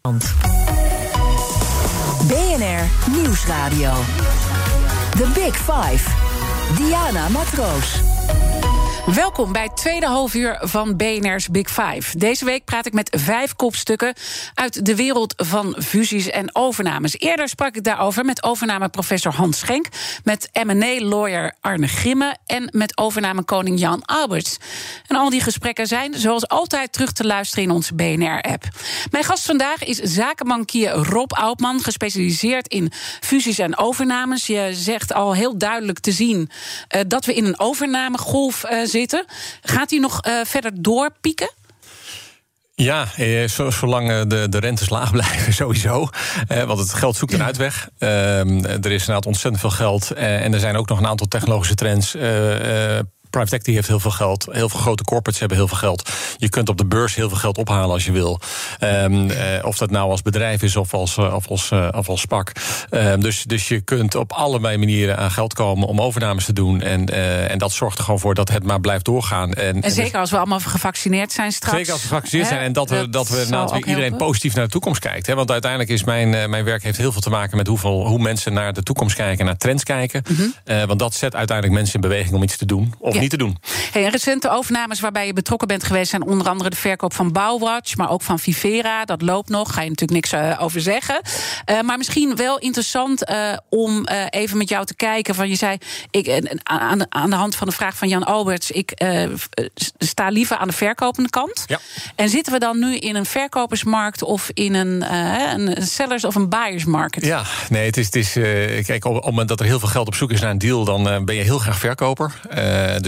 B N R Nieuwsradio. The Big Five. Diana Matroos. Welkom bij het tweede halfuur van B N R's Big Five. Deze week praat ik met vijf kopstukken uit de wereld van fusies en overnames. Eerder sprak ik daarover met overnameprofessor Hans Schenk, met M en A-lawyer Arne Grimme en met overnamekoning Jan Alberts. En al die gesprekken zijn zoals altijd terug te luisteren in onze B N R-app. Mijn gast vandaag is zakenbankier Rob Oudman, gespecialiseerd in fusies en overnames. Je zegt al heel duidelijk te zien uh, dat we in een overnamegolf uh, zitten. Gaat hij nog uh, verder doorpieken? Ja, eh, zolang de, de rentes laag blijven, sowieso. Eh, want het geld zoekt een uitweg. Eh, er is inderdaad ontzettend veel geld. Eh, en er zijn ook nog een aantal technologische trends. Eh, eh, Private equity heeft heel veel geld. Heel veel grote corporates hebben heel veel geld. Je kunt op de beurs heel veel geld ophalen als je wil. Um, uh, of dat nou als bedrijf is of als, uh, of als, uh, of als SPAC. Um, dus, dus je kunt op allerlei manieren aan geld komen om overnames te doen. En, uh, en dat zorgt er gewoon voor dat het maar blijft doorgaan. En, en, en zeker dus, als we allemaal gevaccineerd zijn straks. Zeker als we gevaccineerd hè? zijn. En dat we, dat, dat we nou, iedereen helpen. positief naar de toekomst kijkt. Hè? Want uiteindelijk is mijn, uh, mijn werk heeft heel veel te maken met hoeveel, hoe mensen naar de toekomst kijken. Naar trends kijken. Mm-hmm. Uh, want dat zet uiteindelijk mensen in beweging om iets te doen of ja. niet te doen. Hey, recente overnames waarbij je betrokken bent geweest zijn onder andere de verkoop van Bauwatch, maar ook van Vivera. Dat loopt nog, ga je natuurlijk niks uh, over zeggen. Uh, maar misschien wel interessant uh, om uh, even met jou te kijken. Van je zei, ik, uh, aan, de, aan de hand van de vraag van Jan Alberts, ik uh, sta liever aan de verkopende kant. Ja. En zitten we dan nu in een verkopersmarkt of in een, uh, een sellers- of een buyersmarket? Ja, nee, het is, het is uh, kijk, op het moment dat er heel veel geld op zoek is naar een deal, dan uh, ben je heel graag verkoper. Uh, dus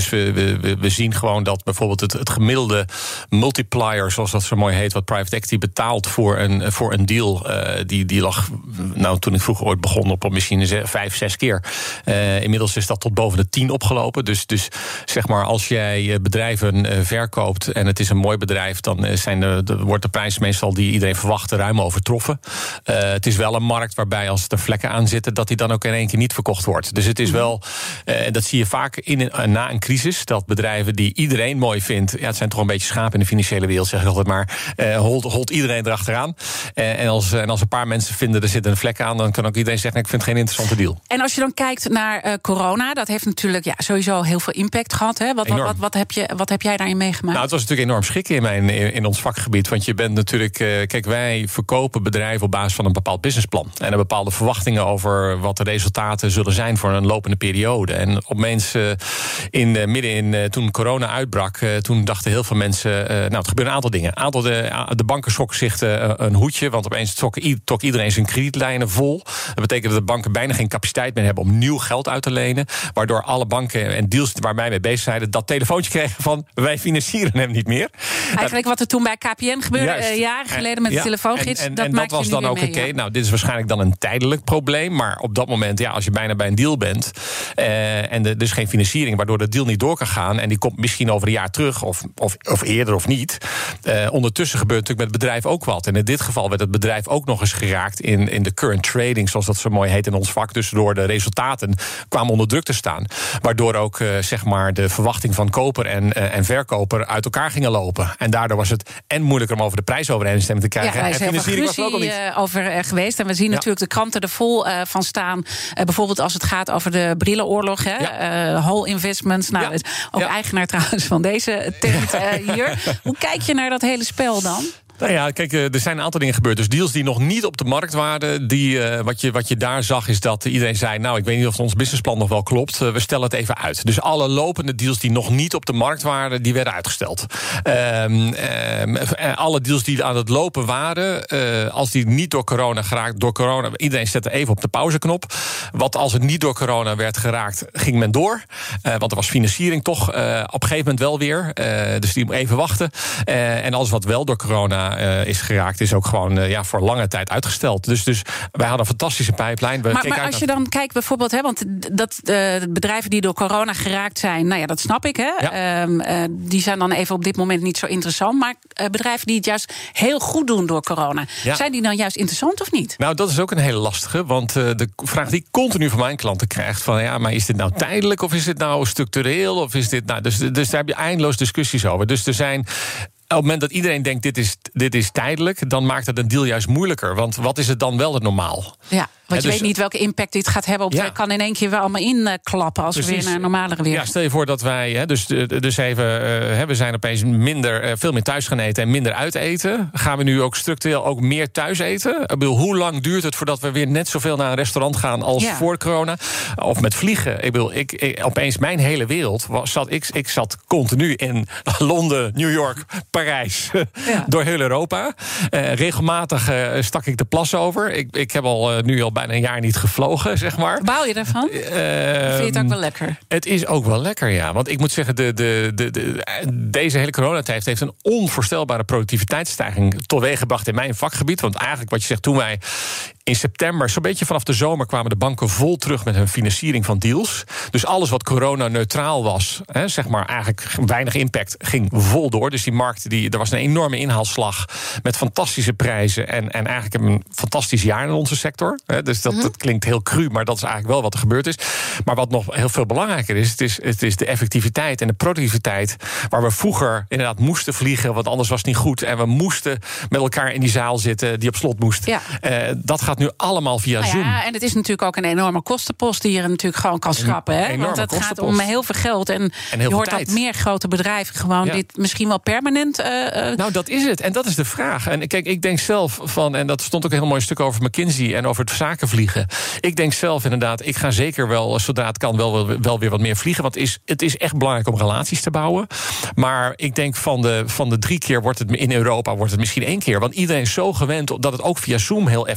dus we, we, we zien gewoon dat bijvoorbeeld het, het gemiddelde multiplier, zoals dat zo mooi heet, wat private equity betaalt voor een, voor een deal, uh, die, die lag, nou, toen ik vroeger ooit begon, op misschien vijf, zes keer. Uh, inmiddels is dat tot boven de tien opgelopen. Dus, dus zeg maar, als jij bedrijven uh, verkoopt en het is een mooi bedrijf, dan zijn de, de, wordt de prijs meestal die iedereen verwachtte ruim overtroffen. Uh, het is wel een markt waarbij als er vlekken aan zitten, dat die dan ook in één keer niet verkocht wordt. Dus het is wel, uh, dat zie je vaak in een, na een crisis, dat bedrijven die iedereen mooi vindt, ja, het zijn toch een beetje schapen in de financiële wereld, zeg ik altijd maar, uh, holt, holt iedereen erachteraan. Uh, en, als, en als een paar mensen vinden er zit een vlek aan, dan kan ook iedereen zeggen, ik vind het geen interessante deal. En als je dan kijkt naar uh, corona, dat heeft natuurlijk ja, sowieso heel veel impact gehad. Hè? Wat, wat, wat, wat, heb je, wat heb jij daarin meegemaakt? Nou, het was natuurlijk enorm schrikken in, mijn, in, in ons vakgebied. Want je bent natuurlijk, uh, kijk, wij verkopen bedrijven op basis van een bepaald businessplan. En een bepaalde verwachtingen over wat de resultaten zullen zijn voor een lopende periode. En opeens, uh, in, uh, midden in, uh, toen corona uitbrak, uh, toen dachten heel veel mensen, uh, nou, het gebeurde een aantal dingen. Een aantal de, de banken schokken zich uh, een hoedje, want opeens trok, trok iedereen zijn kredietlijnen vol. Dat betekent dat de banken bijna geen capaciteit meer hebben om nieuw geld uit te lenen. Waardoor alle banken en deals waar wij mee bezig zijn, dat telefoontje kregen van, wij financieren hem niet meer. Eigenlijk wat er toen bij K P N gebeurde, uh, jaren geleden met de ja, telefoongids. En, en, dat, en dat was dan ook oké. Okay. Ja. Nou, dit is waarschijnlijk dan een tijdelijk probleem. Maar op dat moment, ja, als je bijna bij een deal bent uh, en er dus geen financiering, waardoor de deal niet door kan gaan en die komt misschien over een jaar terug, of, of, of eerder of niet. Uh, ondertussen gebeurt natuurlijk met het bedrijf ook wat. En in dit geval werd het bedrijf ook nog eens geraakt in, in de current trading, zoals dat zo mooi heet in ons vak. Dus door de resultaten kwamen onder druk te staan. Waardoor ook uh, zeg maar de verwachting van koper en, uh, en verkoper uit elkaar gingen lopen. En daardoor was het en moeilijker om over de prijsovereenstemming te krijgen. Ja, en financiering was er ook al niet. Uh, over uh, geweest. En we zien ja. natuurlijk de kranten er vol uh, van staan. Uh, bijvoorbeeld als het gaat over de brillenoorlog. Hè? Ja. Uh, Whole Investments. Nou, ja. ook ja. eigenaar trouwens van deze tent uh, hier. Hoe kijk je naar dat hele spel dan? Nou ja, kijk, er zijn een aantal dingen gebeurd. Dus deals die nog niet op de markt waren, die, uh, wat, je, wat je daar zag is dat iedereen zei, nou, ik weet niet of ons businessplan nog wel klopt. Uh, we stellen het even uit. Dus alle lopende deals die nog niet op de markt waren, die werden uitgesteld. Um, um, alle deals die aan het lopen waren, uh, als die niet door corona geraakt, door corona, iedereen zette even op de pauzeknop. Wat als het niet door corona werd geraakt, ging men door. Uh, want er was financiering toch uh, op een gegeven moment wel weer. Uh, dus die moet even wachten. Uh, en alles wat wel door corona Uh, is geraakt, is ook gewoon uh, ja, voor lange tijd uitgesteld. Dus, dus wij hadden een fantastische pijplijn. Maar, maar als je dan kijkt bijvoorbeeld, hè, want dat uh, bedrijven die door corona geraakt zijn, nou ja, dat snap ik. Hè, ja. um, uh, die zijn dan even op dit moment niet zo interessant. Maar uh, bedrijven die het juist heel goed doen door corona, ja. zijn die dan juist interessant of niet? Nou, dat is ook een hele lastige. Want uh, de vraag die ik continu van mijn klanten krijg, van ja, maar is dit nou tijdelijk of is dit nou structureel? Of is dit nou, dus, dus daar heb je eindeloos discussies over. Dus er zijn. Op het moment dat iedereen denkt, dit is, dit is tijdelijk, dan maakt het een deal juist moeilijker. Want wat is het dan wel het normaal? Ja, want je dus, weet niet welke impact dit gaat hebben. Op ja. Het kan in één keer wel allemaal inklappen als Precies. we weer naar een normalere wereld. Ja, stel je voor dat wij, hè, dus, dus even, uh, we zijn opeens minder, uh, veel meer thuis gaan eten en minder uit eten. Gaan we nu ook structureel ook meer thuis eten? Ik bedoel, hoe lang duurt het voordat we weer net zoveel naar een restaurant gaan als ja. voor corona? Of met vliegen. Ik bedoel, ik, ik, opeens mijn hele wereld was, zat, ik, ik zat continu in Londen, New York, Parijs, ja. door heel Europa. Uh, regelmatig uh, stak ik de plas over. Ik, ik heb al uh, nu al bijna een jaar niet gevlogen, zeg maar. Bouw je daarvan? Uh, Vind je het ook wel lekker? Het is ook wel lekker, ja. Want ik moet zeggen, de, de, de, de, deze hele coronatijd heeft een onvoorstelbare productiviteitsstijging teweeggebracht in mijn vakgebied. Want eigenlijk wat je zegt, toen wij in september, zo'n beetje vanaf de zomer, kwamen de banken vol terug met hun financiering van deals. Dus alles wat corona-neutraal was, hè, zeg maar eigenlijk weinig impact, ging vol door. Dus die markt, die, er was een enorme inhaalslag met fantastische prijzen. En, en eigenlijk een fantastisch jaar in onze sector. Hè, dus dat, mm-hmm. dat klinkt heel cru, maar dat is eigenlijk wel wat er gebeurd is. Maar wat nog heel veel belangrijker is, het is, het is de effectiviteit en de productiviteit. Waar we vroeger inderdaad moesten vliegen, want anders was het niet goed. En we moesten met elkaar in die zaal zitten die op slot moest. Ja. Uh, dat gaat nu allemaal via nou Zoom. Ja, en het is natuurlijk ook een enorme kostenpost die je natuurlijk gewoon kan schrappen. Hè? Want het gaat om heel veel geld. En, en je hoort tijd. Dat meer grote bedrijven gewoon ja. dit misschien wel permanent. Uh, nou, dat is het. En dat is de vraag. En kijk, ik denk zelf van, en dat stond ook een heel mooi stuk over McKinsey en over het zakenvliegen. Ik denk zelf inderdaad, ik ga zeker wel, zodra het kan, wel, wel, wel weer wat meer vliegen. Want het is, het is echt belangrijk om relaties te bouwen. Maar ik denk van de, van de drie keer wordt het in Europa wordt het misschien één keer. Want iedereen is zo gewend dat het ook via Zoom heel efficiënt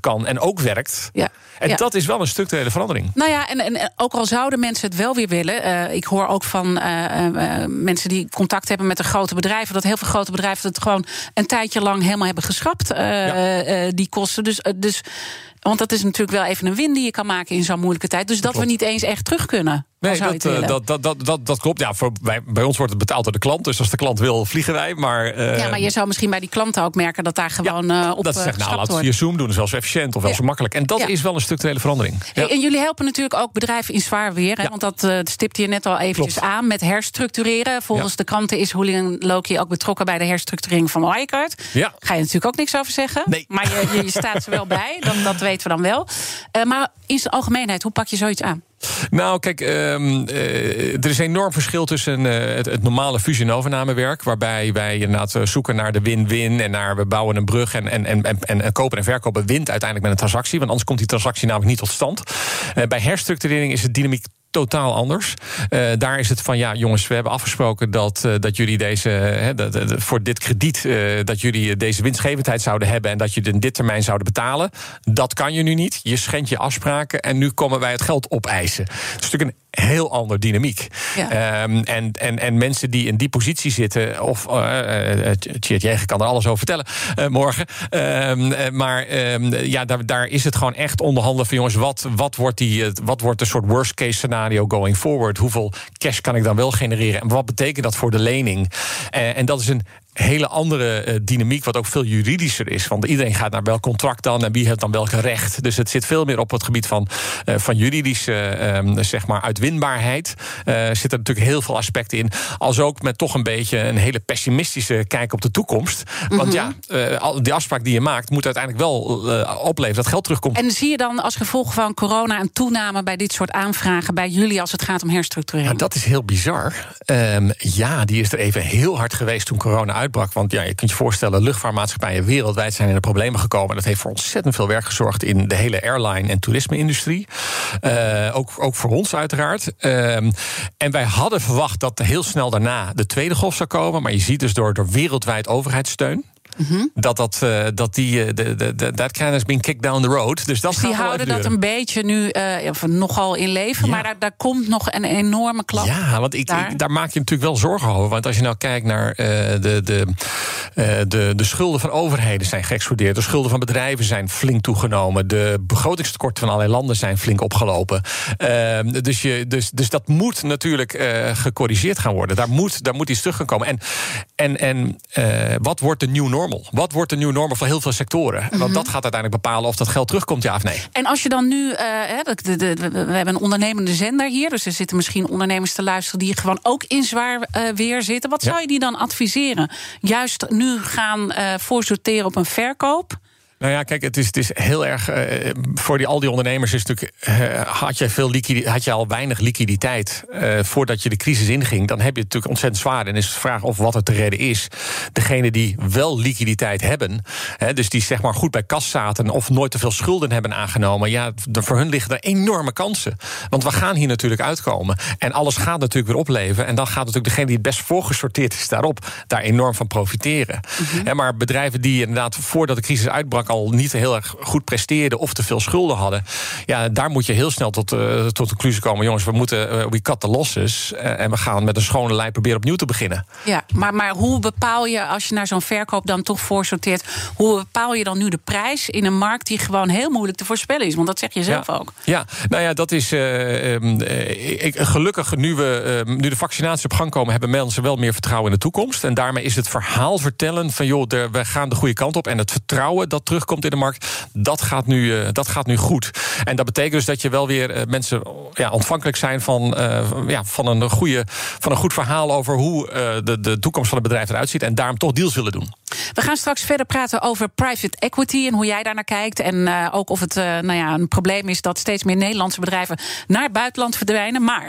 kan en ook werkt. Ja. En ja. dat is wel een structurele verandering. Nou ja, en, en ook al zouden mensen het wel weer willen. Uh, ik hoor ook van uh, uh, mensen die contact hebben met de grote bedrijven, dat heel veel grote bedrijven het gewoon een tijdje lang helemaal hebben geschrapt. Uh, ja. uh, die kosten. Dus, uh, dus, want dat is natuurlijk wel even een win die je kan maken in zo'n moeilijke tijd. Dus dat Klopt. we niet eens echt terug kunnen. Nee, dat, uh, dat, dat, dat, dat, dat klopt. Ja, voor, bij, bij ons wordt het betaald door de klant. Dus als de klant wil, vliegen wij. Maar, uh, ja, maar je zou misschien bij die klanten ook merken dat daar gewoon ja, uh, op dat zegt, uh, nou, laten we wordt. via Zoom doen. Dat is wel zo efficiënt of wel ja. zo makkelijk. En dat ja. is wel een structurele verandering. Ja. Hey, en jullie helpen natuurlijk ook bedrijven in zwaar weer. Hè? Ja. Want dat uh, stipte je net al eventjes klopt. aan met herstructureren. Volgens ja. de kranten is Houlihan Lokey ook betrokken bij de herstructurering van Wirecard. Ja. Ga je natuurlijk ook niks over zeggen. Nee. Maar je, je, je staat er wel bij. Dat, dat weten we dan wel. Uh, maar in zijn algemeenheid, hoe pak je zoiets aan? Nou, kijk, um, uh, er is een enorm verschil tussen uh, het, het normale fusie- en overnamewerk, waarbij wij inderdaad zoeken naar de win-win en naar we bouwen een brug en, en, en, en, en kopen en verkopen wint uiteindelijk met een transactie, want anders komt die transactie namelijk niet tot stand. Uh, bij herstructurering is het dynamiek totaal anders. Uh, daar is het van, ja jongens, we hebben afgesproken dat, uh, dat jullie deze, uh, de, de, de, voor dit krediet, uh, dat jullie deze winstgevendheid zouden hebben en dat jullie in dit termijn zouden betalen. Dat kan je nu niet. Je schendt je afspraken en nu komen wij het geld opeisen. Het is natuurlijk een heel ander dynamiek. Ja. Um, en, en, en mensen die in die positie zitten, of uh, uh, Tjeerd Jeger kan er alles over vertellen uh, morgen. Um, uh, maar um, ja, daar, daar is het gewoon echt onderhandelen van jongens, wat, wat wordt die, wat wordt de soort worst case scenario going forward? Hoeveel cash kan ik dan wel genereren? En wat betekent dat voor de lening? Uh, en dat is een hele andere uh, dynamiek, wat ook veel juridischer is. Want iedereen gaat naar welk contract dan en wie heeft dan welk recht. Dus het zit veel meer op het gebied van, uh, van juridische uh, zeg maar uitwinbaarheid. Uh, zitten er natuurlijk heel veel aspecten in. Als ook met toch een beetje een hele pessimistische kijk op de toekomst. Mm-hmm. Want ja, uh, die afspraak die je maakt moet uiteindelijk wel uh, opleveren dat geld terugkomt. En zie je dan als gevolg van corona een toename bij dit soort aanvragen bij jullie als het gaat om herstructurering? Nou, dat is heel bizar. Um, ja, die is er even heel hard geweest toen corona uitbrak. Want ja, je kunt je voorstellen, luchtvaartmaatschappijen wereldwijd zijn in de problemen gekomen. Dat heeft voor ontzettend veel werk gezorgd in de hele airline- en toerisme-industrie. Uh, ook, ook voor ons uiteraard. Um, en wij hadden verwacht dat heel snel daarna de tweede golf zou komen. Maar je ziet dus door, door wereldwijd overheidssteun, Mm-hmm. Dat, dat, uh, dat die, uh, de, de, de, that can has been kicked down the road. Dus, dat dus die houden dat een beetje nu uh, of nogal in leven. Ja. Maar daar, daar komt nog een enorme klap. Ja, want ik, daar. Ik, daar maak je natuurlijk wel zorgen over. Want als je nou kijkt naar uh, de, de, uh, de, de schulden van overheden zijn geëxplodeerd. De schulden van bedrijven zijn flink toegenomen. De begrotingstekorten van allerlei landen zijn flink opgelopen. Uh, dus, je, dus, dus dat moet natuurlijk uh, gecorrigeerd gaan worden. Daar moet, daar moet iets terug gaan komen. En, en, en uh, wat wordt de new normal? Wat wordt de new normal voor heel veel sectoren? Mm-hmm. Want dat gaat uiteindelijk bepalen of dat geld terugkomt, ja of nee. En als je dan nu, uh, de, de, de, we hebben een ondernemende zender hier, dus er zitten misschien ondernemers te luisteren die gewoon ook in zwaar uh, weer zitten. Wat ja. zou je die dan adviseren? Juist nu gaan uh, voorsorteren op een verkoop? Nou ja, kijk, het is, het is heel erg. Uh, voor die, al die ondernemers is natuurlijk. Uh, had, je veel liquidi- had je al weinig liquiditeit uh, voordat je de crisis inging, dan heb je het natuurlijk ontzettend zwaar. En is de vraag of wat er te redden is. Degene die wel liquiditeit hebben, hè, dus die zeg maar goed bij kas zaten of nooit te veel schulden hebben aangenomen, ja, voor hun liggen er enorme kansen. Want we gaan hier natuurlijk uitkomen. En alles gaat natuurlijk weer opleveren. En dan gaat natuurlijk degene die het best voorgesorteerd is daarop, daar enorm van profiteren. Mm-hmm. En maar bedrijven die inderdaad voordat de crisis uitbrak al niet heel erg goed presteerden of te veel schulden hadden, ja, daar moet je heel snel tot, uh, tot de conclusie komen. Jongens, we moeten, uh, we cut the losses. Uh, en we gaan met een schone lei proberen opnieuw te beginnen. Ja, maar, maar hoe bepaal je, als je naar zo'n verkoop dan toch voorsorteert, hoe bepaal je dan nu de prijs in een markt die gewoon heel moeilijk te voorspellen is? Want dat zeg je zelf ja. ook. Ja, nou ja, dat is uh, um, uh, ik, gelukkig nu, we, uh, nu de vaccinaties op gang komen, hebben mensen wel meer vertrouwen in de toekomst. En daarmee is het verhaal vertellen van joh, de, we gaan de goede kant op. En het vertrouwen dat terugkomt in de markt, dat gaat nu, uh, dat gaat nu goed. En dat betekent dus dat je wel weer uh, mensen ja, ontvankelijk zijn van, uh, ja, van, een goede, van een goed verhaal over hoe uh, de, de toekomst van het bedrijf eruit ziet en daarom toch deals willen doen. We gaan straks verder praten over private equity en hoe jij daar naar kijkt. En uh, ook of het uh, nou ja, een probleem is dat steeds meer Nederlandse bedrijven naar het buitenland verdwijnen. Maar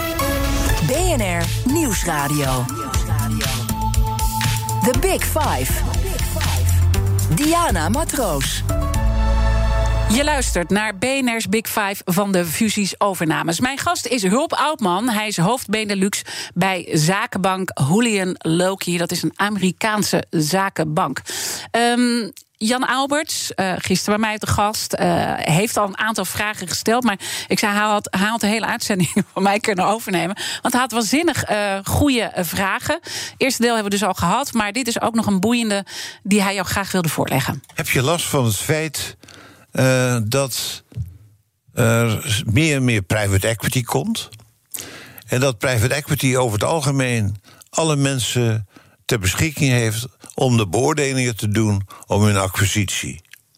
B N R Nieuwsradio. The Big Five. Diana Matroos. Je luistert naar B N R's Big Five van de fusies-overnames. Mijn gast is Hulp Oudman. Hij is hoofd Benelux bij zakenbank Houlihan Lokey. Dat is een Amerikaanse zakenbank. Um, Jan Alberts, uh, gisteren bij mij te gast, uh, heeft al een aantal vragen gesteld. Maar ik zei, hij had, hij had de hele uitzending van mij kunnen overnemen. Want hij had waanzinnig uh, goede uh, vragen. Eerste deel hebben we dus al gehad. Maar dit is ook nog een boeiende die hij jou graag wilde voorleggen. Heb je last van het feit uh, dat er meer en meer private equity komt? En dat private equity over het algemeen alle mensen ter beschikking heeft om de beoordelingen te doen om hun acquisitie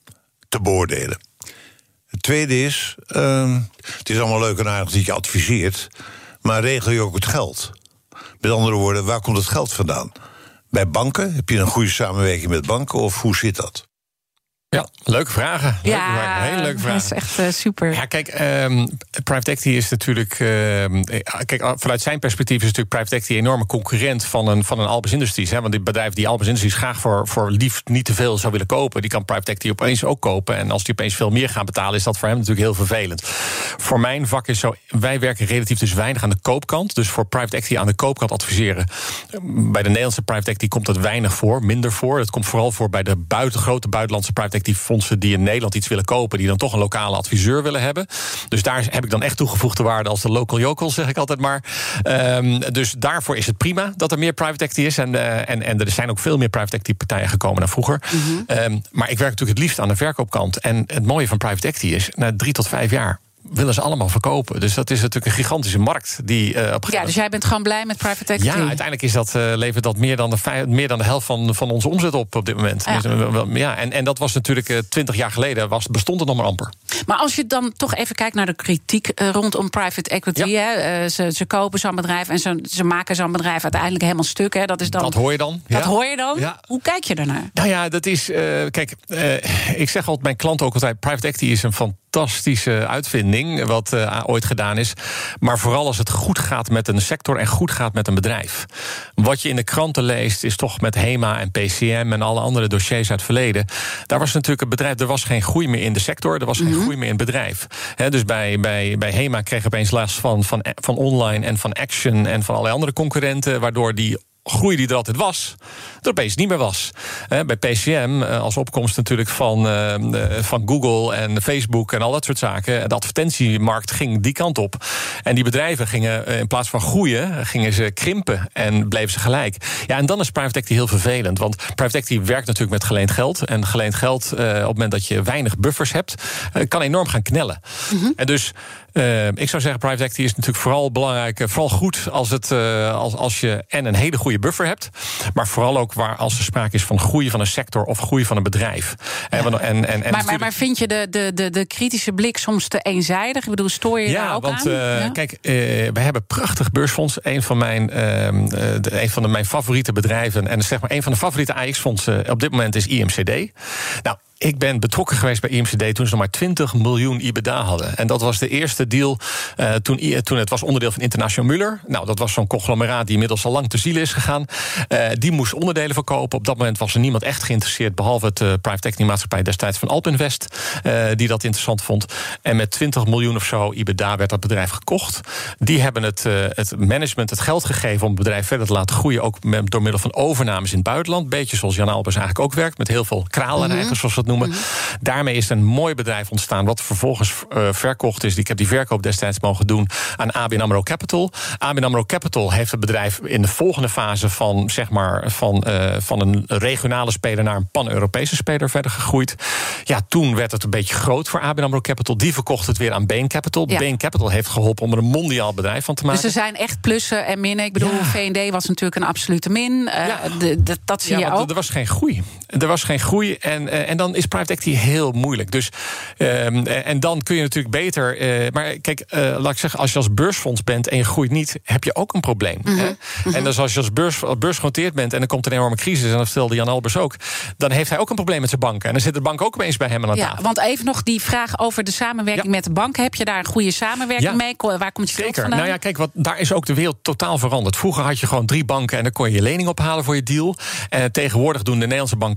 te beoordelen. Het tweede is, uh, het is allemaal leuk en aardig dat je adviseert, maar regel je ook het geld? Met andere woorden, waar komt het geld vandaan? Bij banken? Heb je een goede samenwerking met banken of hoe zit dat? Ja, leuke vragen. Leuke ja, vragen. Hele leuke vragen. Dat is echt uh, super. Ja, kijk, um, private equity is natuurlijk... Uh, kijk, vanuit zijn perspectief is natuurlijk private equity een enorme concurrent van een, van een Albus Industries. Hè, want die bedrijf die Albus Industries graag voor, voor liefst niet te veel zou willen kopen, die kan private equity opeens ook kopen. En als die opeens veel meer gaan betalen, is dat voor hem natuurlijk heel vervelend. Voor mijn vak is zo, wij werken relatief dus weinig aan de koopkant. Dus voor private equity aan de koopkant adviseren. Bij de Nederlandse private equity komt dat weinig voor, minder voor. Het komt vooral voor bij de buiten, grote buitenlandse private equity die fondsen die in Nederland iets willen kopen, die dan toch een lokale adviseur willen hebben. Dus daar heb ik dan echt toegevoegde waarde als de local yokel, zeg ik altijd maar. Um, dus daarvoor is het prima dat er meer private equity is. En, uh, en, en er zijn ook veel meer private equity partijen gekomen dan vroeger. Mm-hmm. Um, maar ik werk natuurlijk het liefst aan de verkoopkant. En het mooie van private equity is, na drie tot vijf jaar willen ze allemaal verkopen. Dus dat is natuurlijk een gigantische markt die uh, op. Ja, dus jij bent gewoon blij met private equity? Ja, uiteindelijk is dat, uh, levert dat meer dan de, vijf, meer dan de helft van, van onze omzet op op dit moment. Ja. Dus, uh, ja, en, en dat was natuurlijk twintig uh, jaar geleden, was, bestond het nog maar amper. Maar als je dan toch even kijkt naar de kritiek uh, rondom private equity. Ja. Hè, uh, ze, ze kopen zo'n bedrijf en ze, ze maken zo'n bedrijf uiteindelijk helemaal stuk. Hè, dat, is dan, dat hoor je dan. Dat ja. hoor je dan? Ja. Hoe kijk je daarnaar? Nou ja, dat is... Uh, kijk, uh, ik zeg altijd mijn klanten ook altijd, private equity is een fantastische uitvinding wat uh, ooit gedaan is. Maar vooral als het goed gaat met een sector en goed gaat met een bedrijf. Wat je in de kranten leest is toch met HEMA en P C M en alle andere dossiers uit het verleden. Daar was natuurlijk een bedrijf, er was geen groei meer in de sector, er was geen mm-hmm. groei meer in het bedrijf. He, dus bij, bij, bij HEMA kreeg je opeens last van, van, van online en van Action en van allerlei andere concurrenten, waardoor die groei die er altijd was, er opeens niet meer was. He, bij P C M, als opkomst natuurlijk van, uh, van Google en Facebook en al dat soort zaken, de advertentiemarkt ging die kant op. En die bedrijven gingen, in plaats van groeien, gingen ze krimpen en bleven ze gelijk. Ja, en dan is private equity heel vervelend, want private equity werkt natuurlijk met geleend geld. En geleend geld, uh, op het moment dat je weinig buffers hebt, uh, kan enorm gaan knellen. Mm-hmm. En dus Uh, ik zou zeggen, private equity is natuurlijk vooral belangrijk, uh, vooral goed als, het, uh, als, als je en een hele goede buffer hebt, maar vooral ook waar als er sprake is van groei van een sector of groei van een bedrijf. Ja. En, en, en, en maar, maar, maar vind je de, de, de, de kritische blik soms te eenzijdig? Ik bedoel, stoor je ja, daar ook want, aan? Uh, ja, kijk, uh, we hebben prachtig beursfonds. Een van mijn, uh, de, een van de, mijn favoriete bedrijven en zeg maar een van de favoriete A X-fondsen op dit moment is I M C D. Nou, ik ben betrokken geweest bij I M C D toen ze nog maar twintig miljoen I B D A hadden. En dat was de eerste deal uh, toen, toen het was onderdeel van International Müller. Nou, dat was zo'n conglomeraat die inmiddels al lang te ziele is gegaan. Uh, die moest onderdelen verkopen. Op dat moment was er niemand echt geïnteresseerd, behalve het uh, private equity maatschappij destijds van Alpinvest, uh, die dat interessant vond. En met twintig miljoen of zo I B D A werd dat bedrijf gekocht. Die hebben het, uh, het management het geld gegeven om het bedrijf verder te laten groeien, ook met, door middel van overnames in het buitenland. Beetje zoals Jan Albers eigenlijk ook werkt, met heel veel kralenreigers, mm-hmm. zoals we dat noemen. Mm-hmm. Daarmee is een mooi bedrijf ontstaan, wat vervolgens uh, verkocht is. Ik heb die verkoop destijds mogen doen aan A B N AMRO Capital. A B N AMRO Capital heeft het bedrijf in de volgende fase van, zeg maar, van, uh, van een regionale speler naar een pan-Europese speler verder gegroeid. Ja, toen werd het een beetje groot voor A B N AMRO Capital. Die verkocht het weer aan Bain Capital. Ja. Bain Capital heeft geholpen om er een mondiaal bedrijf van te maken. Dus er zijn echt plussen en minnen. Ik bedoel, ja. V en D was natuurlijk een absolute min. Uh, ja. de, de, dat zie ja, je ook. Er was geen groei. Er was geen groei en, uh, en dan is private equity heel moeilijk. Dus, um, en dan kun je natuurlijk beter. Uh, maar kijk, uh, laat ik zeggen, als je als beursfonds bent en je groeit niet, heb je ook een probleem. Mm-hmm. Hè? Mm-hmm. En dus als je als beurs, beursgenoteerd bent en er komt een enorme crisis, en dat stelde Jan Albers ook, dan heeft hij ook een probleem met zijn banken. En dan zit de bank ook opeens bij hem aan de ja, tafel. Want even nog die vraag over de samenwerking ja. met de bank. Heb je daar een goede samenwerking ja. mee? Waar komt je geld vandaan? Nou ja, kijk, wat, daar is ook de wereld totaal veranderd. Vroeger had je gewoon drie banken en dan kon je je lening ophalen voor je deal. En tegenwoordig doen de Nederlandse banken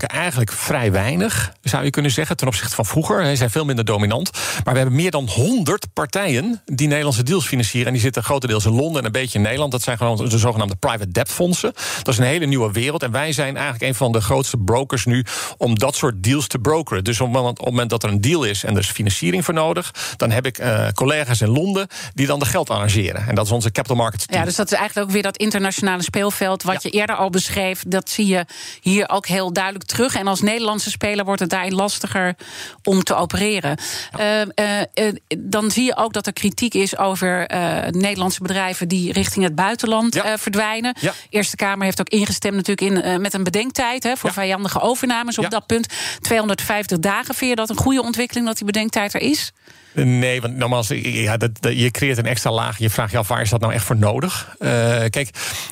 gebruiken eigenlijk vrij weinig, zou je kunnen zeggen, ten opzichte van vroeger. Ze zijn veel minder dominant. Maar we hebben meer dan honderd partijen die Nederlandse deals financieren. En die zitten grotendeels in Londen en een beetje in Nederland. Dat zijn gewoon de zogenaamde private debt fondsen. Dat is een hele nieuwe wereld. En wij zijn eigenlijk een van de grootste brokers nu om dat soort deals te brokeren. Dus op het moment dat er een deal is en er is financiering voor nodig, dan heb ik uh, collega's in Londen die dan de geld arrangeren. En dat is onze capital markets team. Ja, dus dat is eigenlijk ook weer dat internationale speelveld wat ja. je eerder al beschreef. Dat zie je hier ook heel duidelijk terug. En als Nederlandse speler wordt het daarin lastiger om te opereren. Ja. Uh, uh, uh, dan zie je ook dat er kritiek is over uh, Nederlandse bedrijven die richting het buitenland ja. uh, verdwijnen. De ja. Eerste Kamer heeft ook ingestemd natuurlijk in, uh, met een bedenktijd hè, voor ja. vijandige overnames op ja. dat punt. tweehonderdvijftig dagen, vind je dat een goede ontwikkeling dat die bedenktijd er is? Nee, want normaal, ja, dat, dat, je creëert een extra laag. Je vraagt je af, waar is dat nou echt voor nodig? Uh, kijk,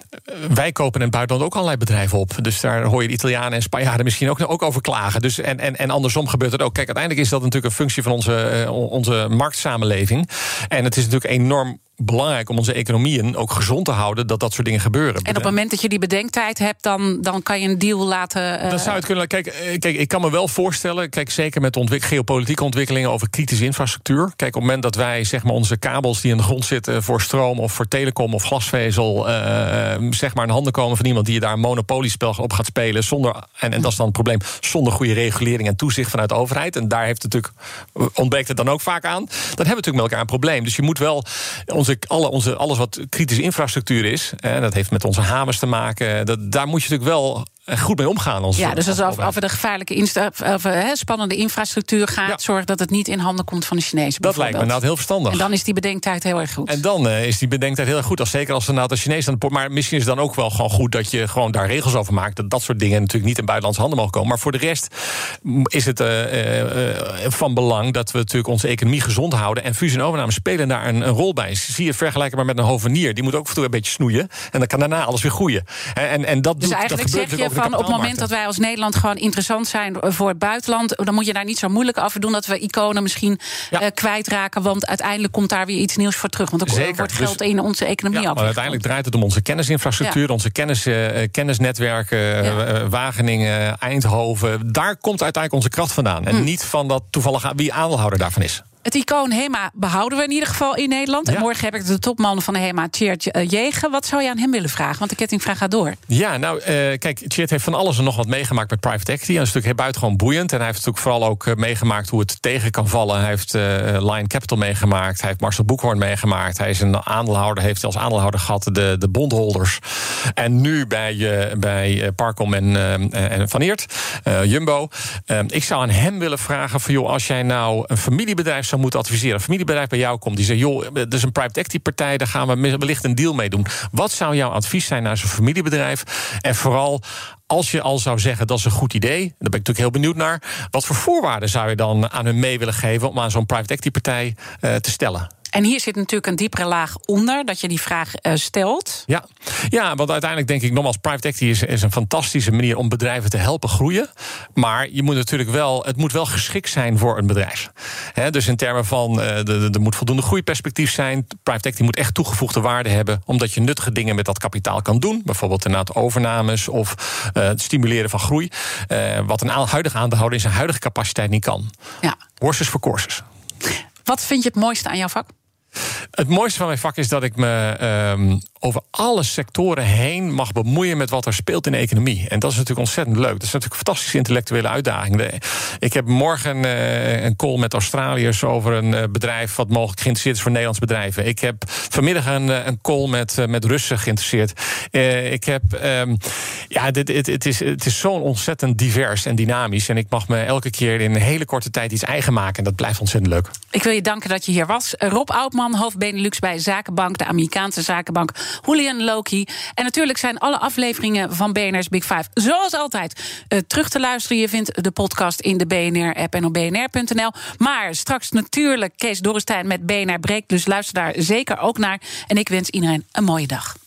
wij kopen in het buitenland ook allerlei bedrijven op. Dus daar hoor je de Italianen en Spanjaarden misschien ook, ook over klagen. Dus, en, en, en andersom gebeurt het ook. Kijk, uiteindelijk is dat natuurlijk een functie van onze, uh, onze marktsamenleving. En het is natuurlijk enorm belangrijk om onze economieën ook gezond te houden, dat dat soort dingen gebeuren. En op het moment dat je die bedenktijd hebt, dan, dan kan je een deal laten. Uh... Dan zou het kunnen. Kijk, kijk, ik kan me wel voorstellen, kijk, zeker met ontwik- geopolitieke ontwikkelingen over kritische infrastructuur. Kijk, op het moment dat wij zeg maar onze kabels die in de grond zitten voor stroom of voor telecom of glasvezel, uh, zeg maar in handen komen van iemand die je daar een monopoliespel op gaat spelen, zonder, en, en dat is dan het probleem, zonder goede regulering en toezicht vanuit de overheid. En daar heeft het natuurlijk, ontbreekt het dan ook vaak aan. Dan hebben we natuurlijk met elkaar een probleem. Dus je moet wel Onze, alle, onze, alles wat kritische infrastructuur is, en dat heeft met onze havens te maken, dat, daar moet je natuurlijk wel goed mee omgaan. Als ja, dus als over de gevaarlijke insta- of, he, spannende infrastructuur gaat, ja. zorg dat het niet in handen komt van de Chinezen. Dat lijkt me inderdaad heel verstandig. En dan is die bedenktijd heel erg goed. En dan uh, is die bedenktijd heel erg goed. Als zeker als er de Chinezen aan de. Maar misschien is het dan ook wel gewoon goed dat je gewoon daar regels over maakt. Dat dat soort dingen natuurlijk niet in buitenlandse handen mogen komen. Maar voor de rest is het uh, uh, van belang dat we natuurlijk onze economie gezond houden. En fusie en overname spelen daar een, een rol bij. Zie je vergelijken maar met een hovenier. Die moet ook af en toe een beetje snoeien. En dan kan daarna alles weer groeien. En, en dat dus doet, eigenlijk dat zeg je van op het moment dat wij als Nederland gewoon interessant zijn voor het buitenland, dan moet je daar niet zo moeilijk over doen dat we iconen misschien ja. uh, kwijtraken, want uiteindelijk komt daar weer iets nieuws voor terug. Want er Zeker. wordt geld dus in onze economie ja, af. Maar uiteindelijk draait het om onze kennisinfrastructuur, ja. onze kennis, uh, kennisnetwerken, ja. uh, Wageningen, Eindhoven. Daar komt uiteindelijk onze kracht vandaan. En hm. niet van dat toevallig wie aandeelhouder daarvan is. Het icoon HEMA behouden we in ieder geval in Nederland. Ja. En morgen heb ik de topman van de HEMA, Tjeerd Jegen. Wat zou je aan hem willen vragen? Want de kettingvraag gaat door. Ja, nou, uh, kijk, Tjeerd heeft van alles en nog wat meegemaakt met private equity. Dat is natuurlijk buitengewoon boeiend. En hij heeft natuurlijk vooral ook uh, meegemaakt hoe het tegen kan vallen. Hij heeft uh, Lion Capital meegemaakt. Hij heeft Marcel Boekhoorn meegemaakt. Hij is een aandeelhouder, heeft als aandeelhouder gehad de, de bondholders. En nu bij, uh, bij uh, Parcom en, uh, en Van Eert, uh, Jumbo. Uh, ik zou aan hem willen vragen van, joh, als jij nou een familiebedrijf zou moeten adviseren, een familiebedrijf bij jou komt die zegt, joh, er is een private equity partij, daar gaan we wellicht een deal mee doen. Wat zou jouw advies zijn naar zo'n familiebedrijf? En vooral, als je al zou zeggen dat is een goed idee, daar ben ik natuurlijk heel benieuwd naar, wat voor voorwaarden zou je dan aan hun mee willen geven om aan zo'n private equity partij uh, te stellen? En hier zit natuurlijk een diepere laag onder, dat je die vraag uh, stelt. Ja. ja, want uiteindelijk denk ik nogmaals, private equity is, is een fantastische manier om bedrijven te helpen groeien. Maar je moet natuurlijk wel, het moet wel geschikt zijn voor een bedrijf. He, dus in termen van, uh, er moet voldoende groeiperspectief zijn. Private equity moet echt toegevoegde waarde hebben, omdat je nuttige dingen met dat kapitaal kan doen. Bijvoorbeeld inderdaad overnames of uh, het stimuleren van groei. Uh, wat een huidige aandeelhouder in zijn huidige capaciteit niet kan. Ja. Horses for courses. Wat vind je het mooiste aan jouw vak? Het mooiste van mijn vak is dat ik me um, over alle sectoren heen mag bemoeien met wat er speelt in de economie. En dat is natuurlijk ontzettend leuk. Dat is natuurlijk een fantastische intellectuele uitdaging. Ik heb morgen uh, een call met Australiërs over een uh, bedrijf wat mogelijk geïnteresseerd is voor Nederlandse bedrijven. Ik heb vanmiddag een, een call met, uh, met Russen geïnteresseerd. Uh, ik heb, um, ja, dit, het, het is, het is zo'n ontzettend divers en dynamisch. En ik mag me elke keer in een hele korte tijd iets eigen maken. En dat blijft ontzettend leuk. Ik wil je danken dat je hier was. Rob Oudman, hoofd Benelux bij Zakenbank, de Amerikaanse zakenbank Houlihan Lokey. En natuurlijk zijn alle afleveringen van B N R's Big Five, zoals altijd, uh, terug te luisteren. Je vindt de podcast in de B N R-app en op b n r punt n l. Maar straks natuurlijk Kees Dorrestein met B N R Breekt. Dus luister daar zeker ook naar. En ik wens iedereen een mooie dag.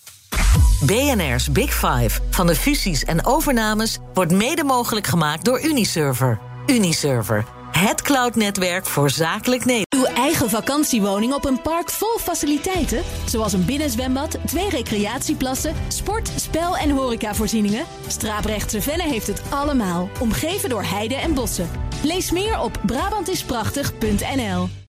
B N R's Big Five van de fusies en overnames wordt mede mogelijk gemaakt door Uniserver. Uniserver, Het cloudnetwerk voor zakelijk Nederland. Uw eigen vakantiewoning op een park vol faciliteiten? Zoals een binnenzwembad, twee recreatieplassen, sport, spel en horecavoorzieningen? Straaprechtse Venne heeft het allemaal, omgeven door heide en bossen. Lees meer op Brabant is prachtig punt n l.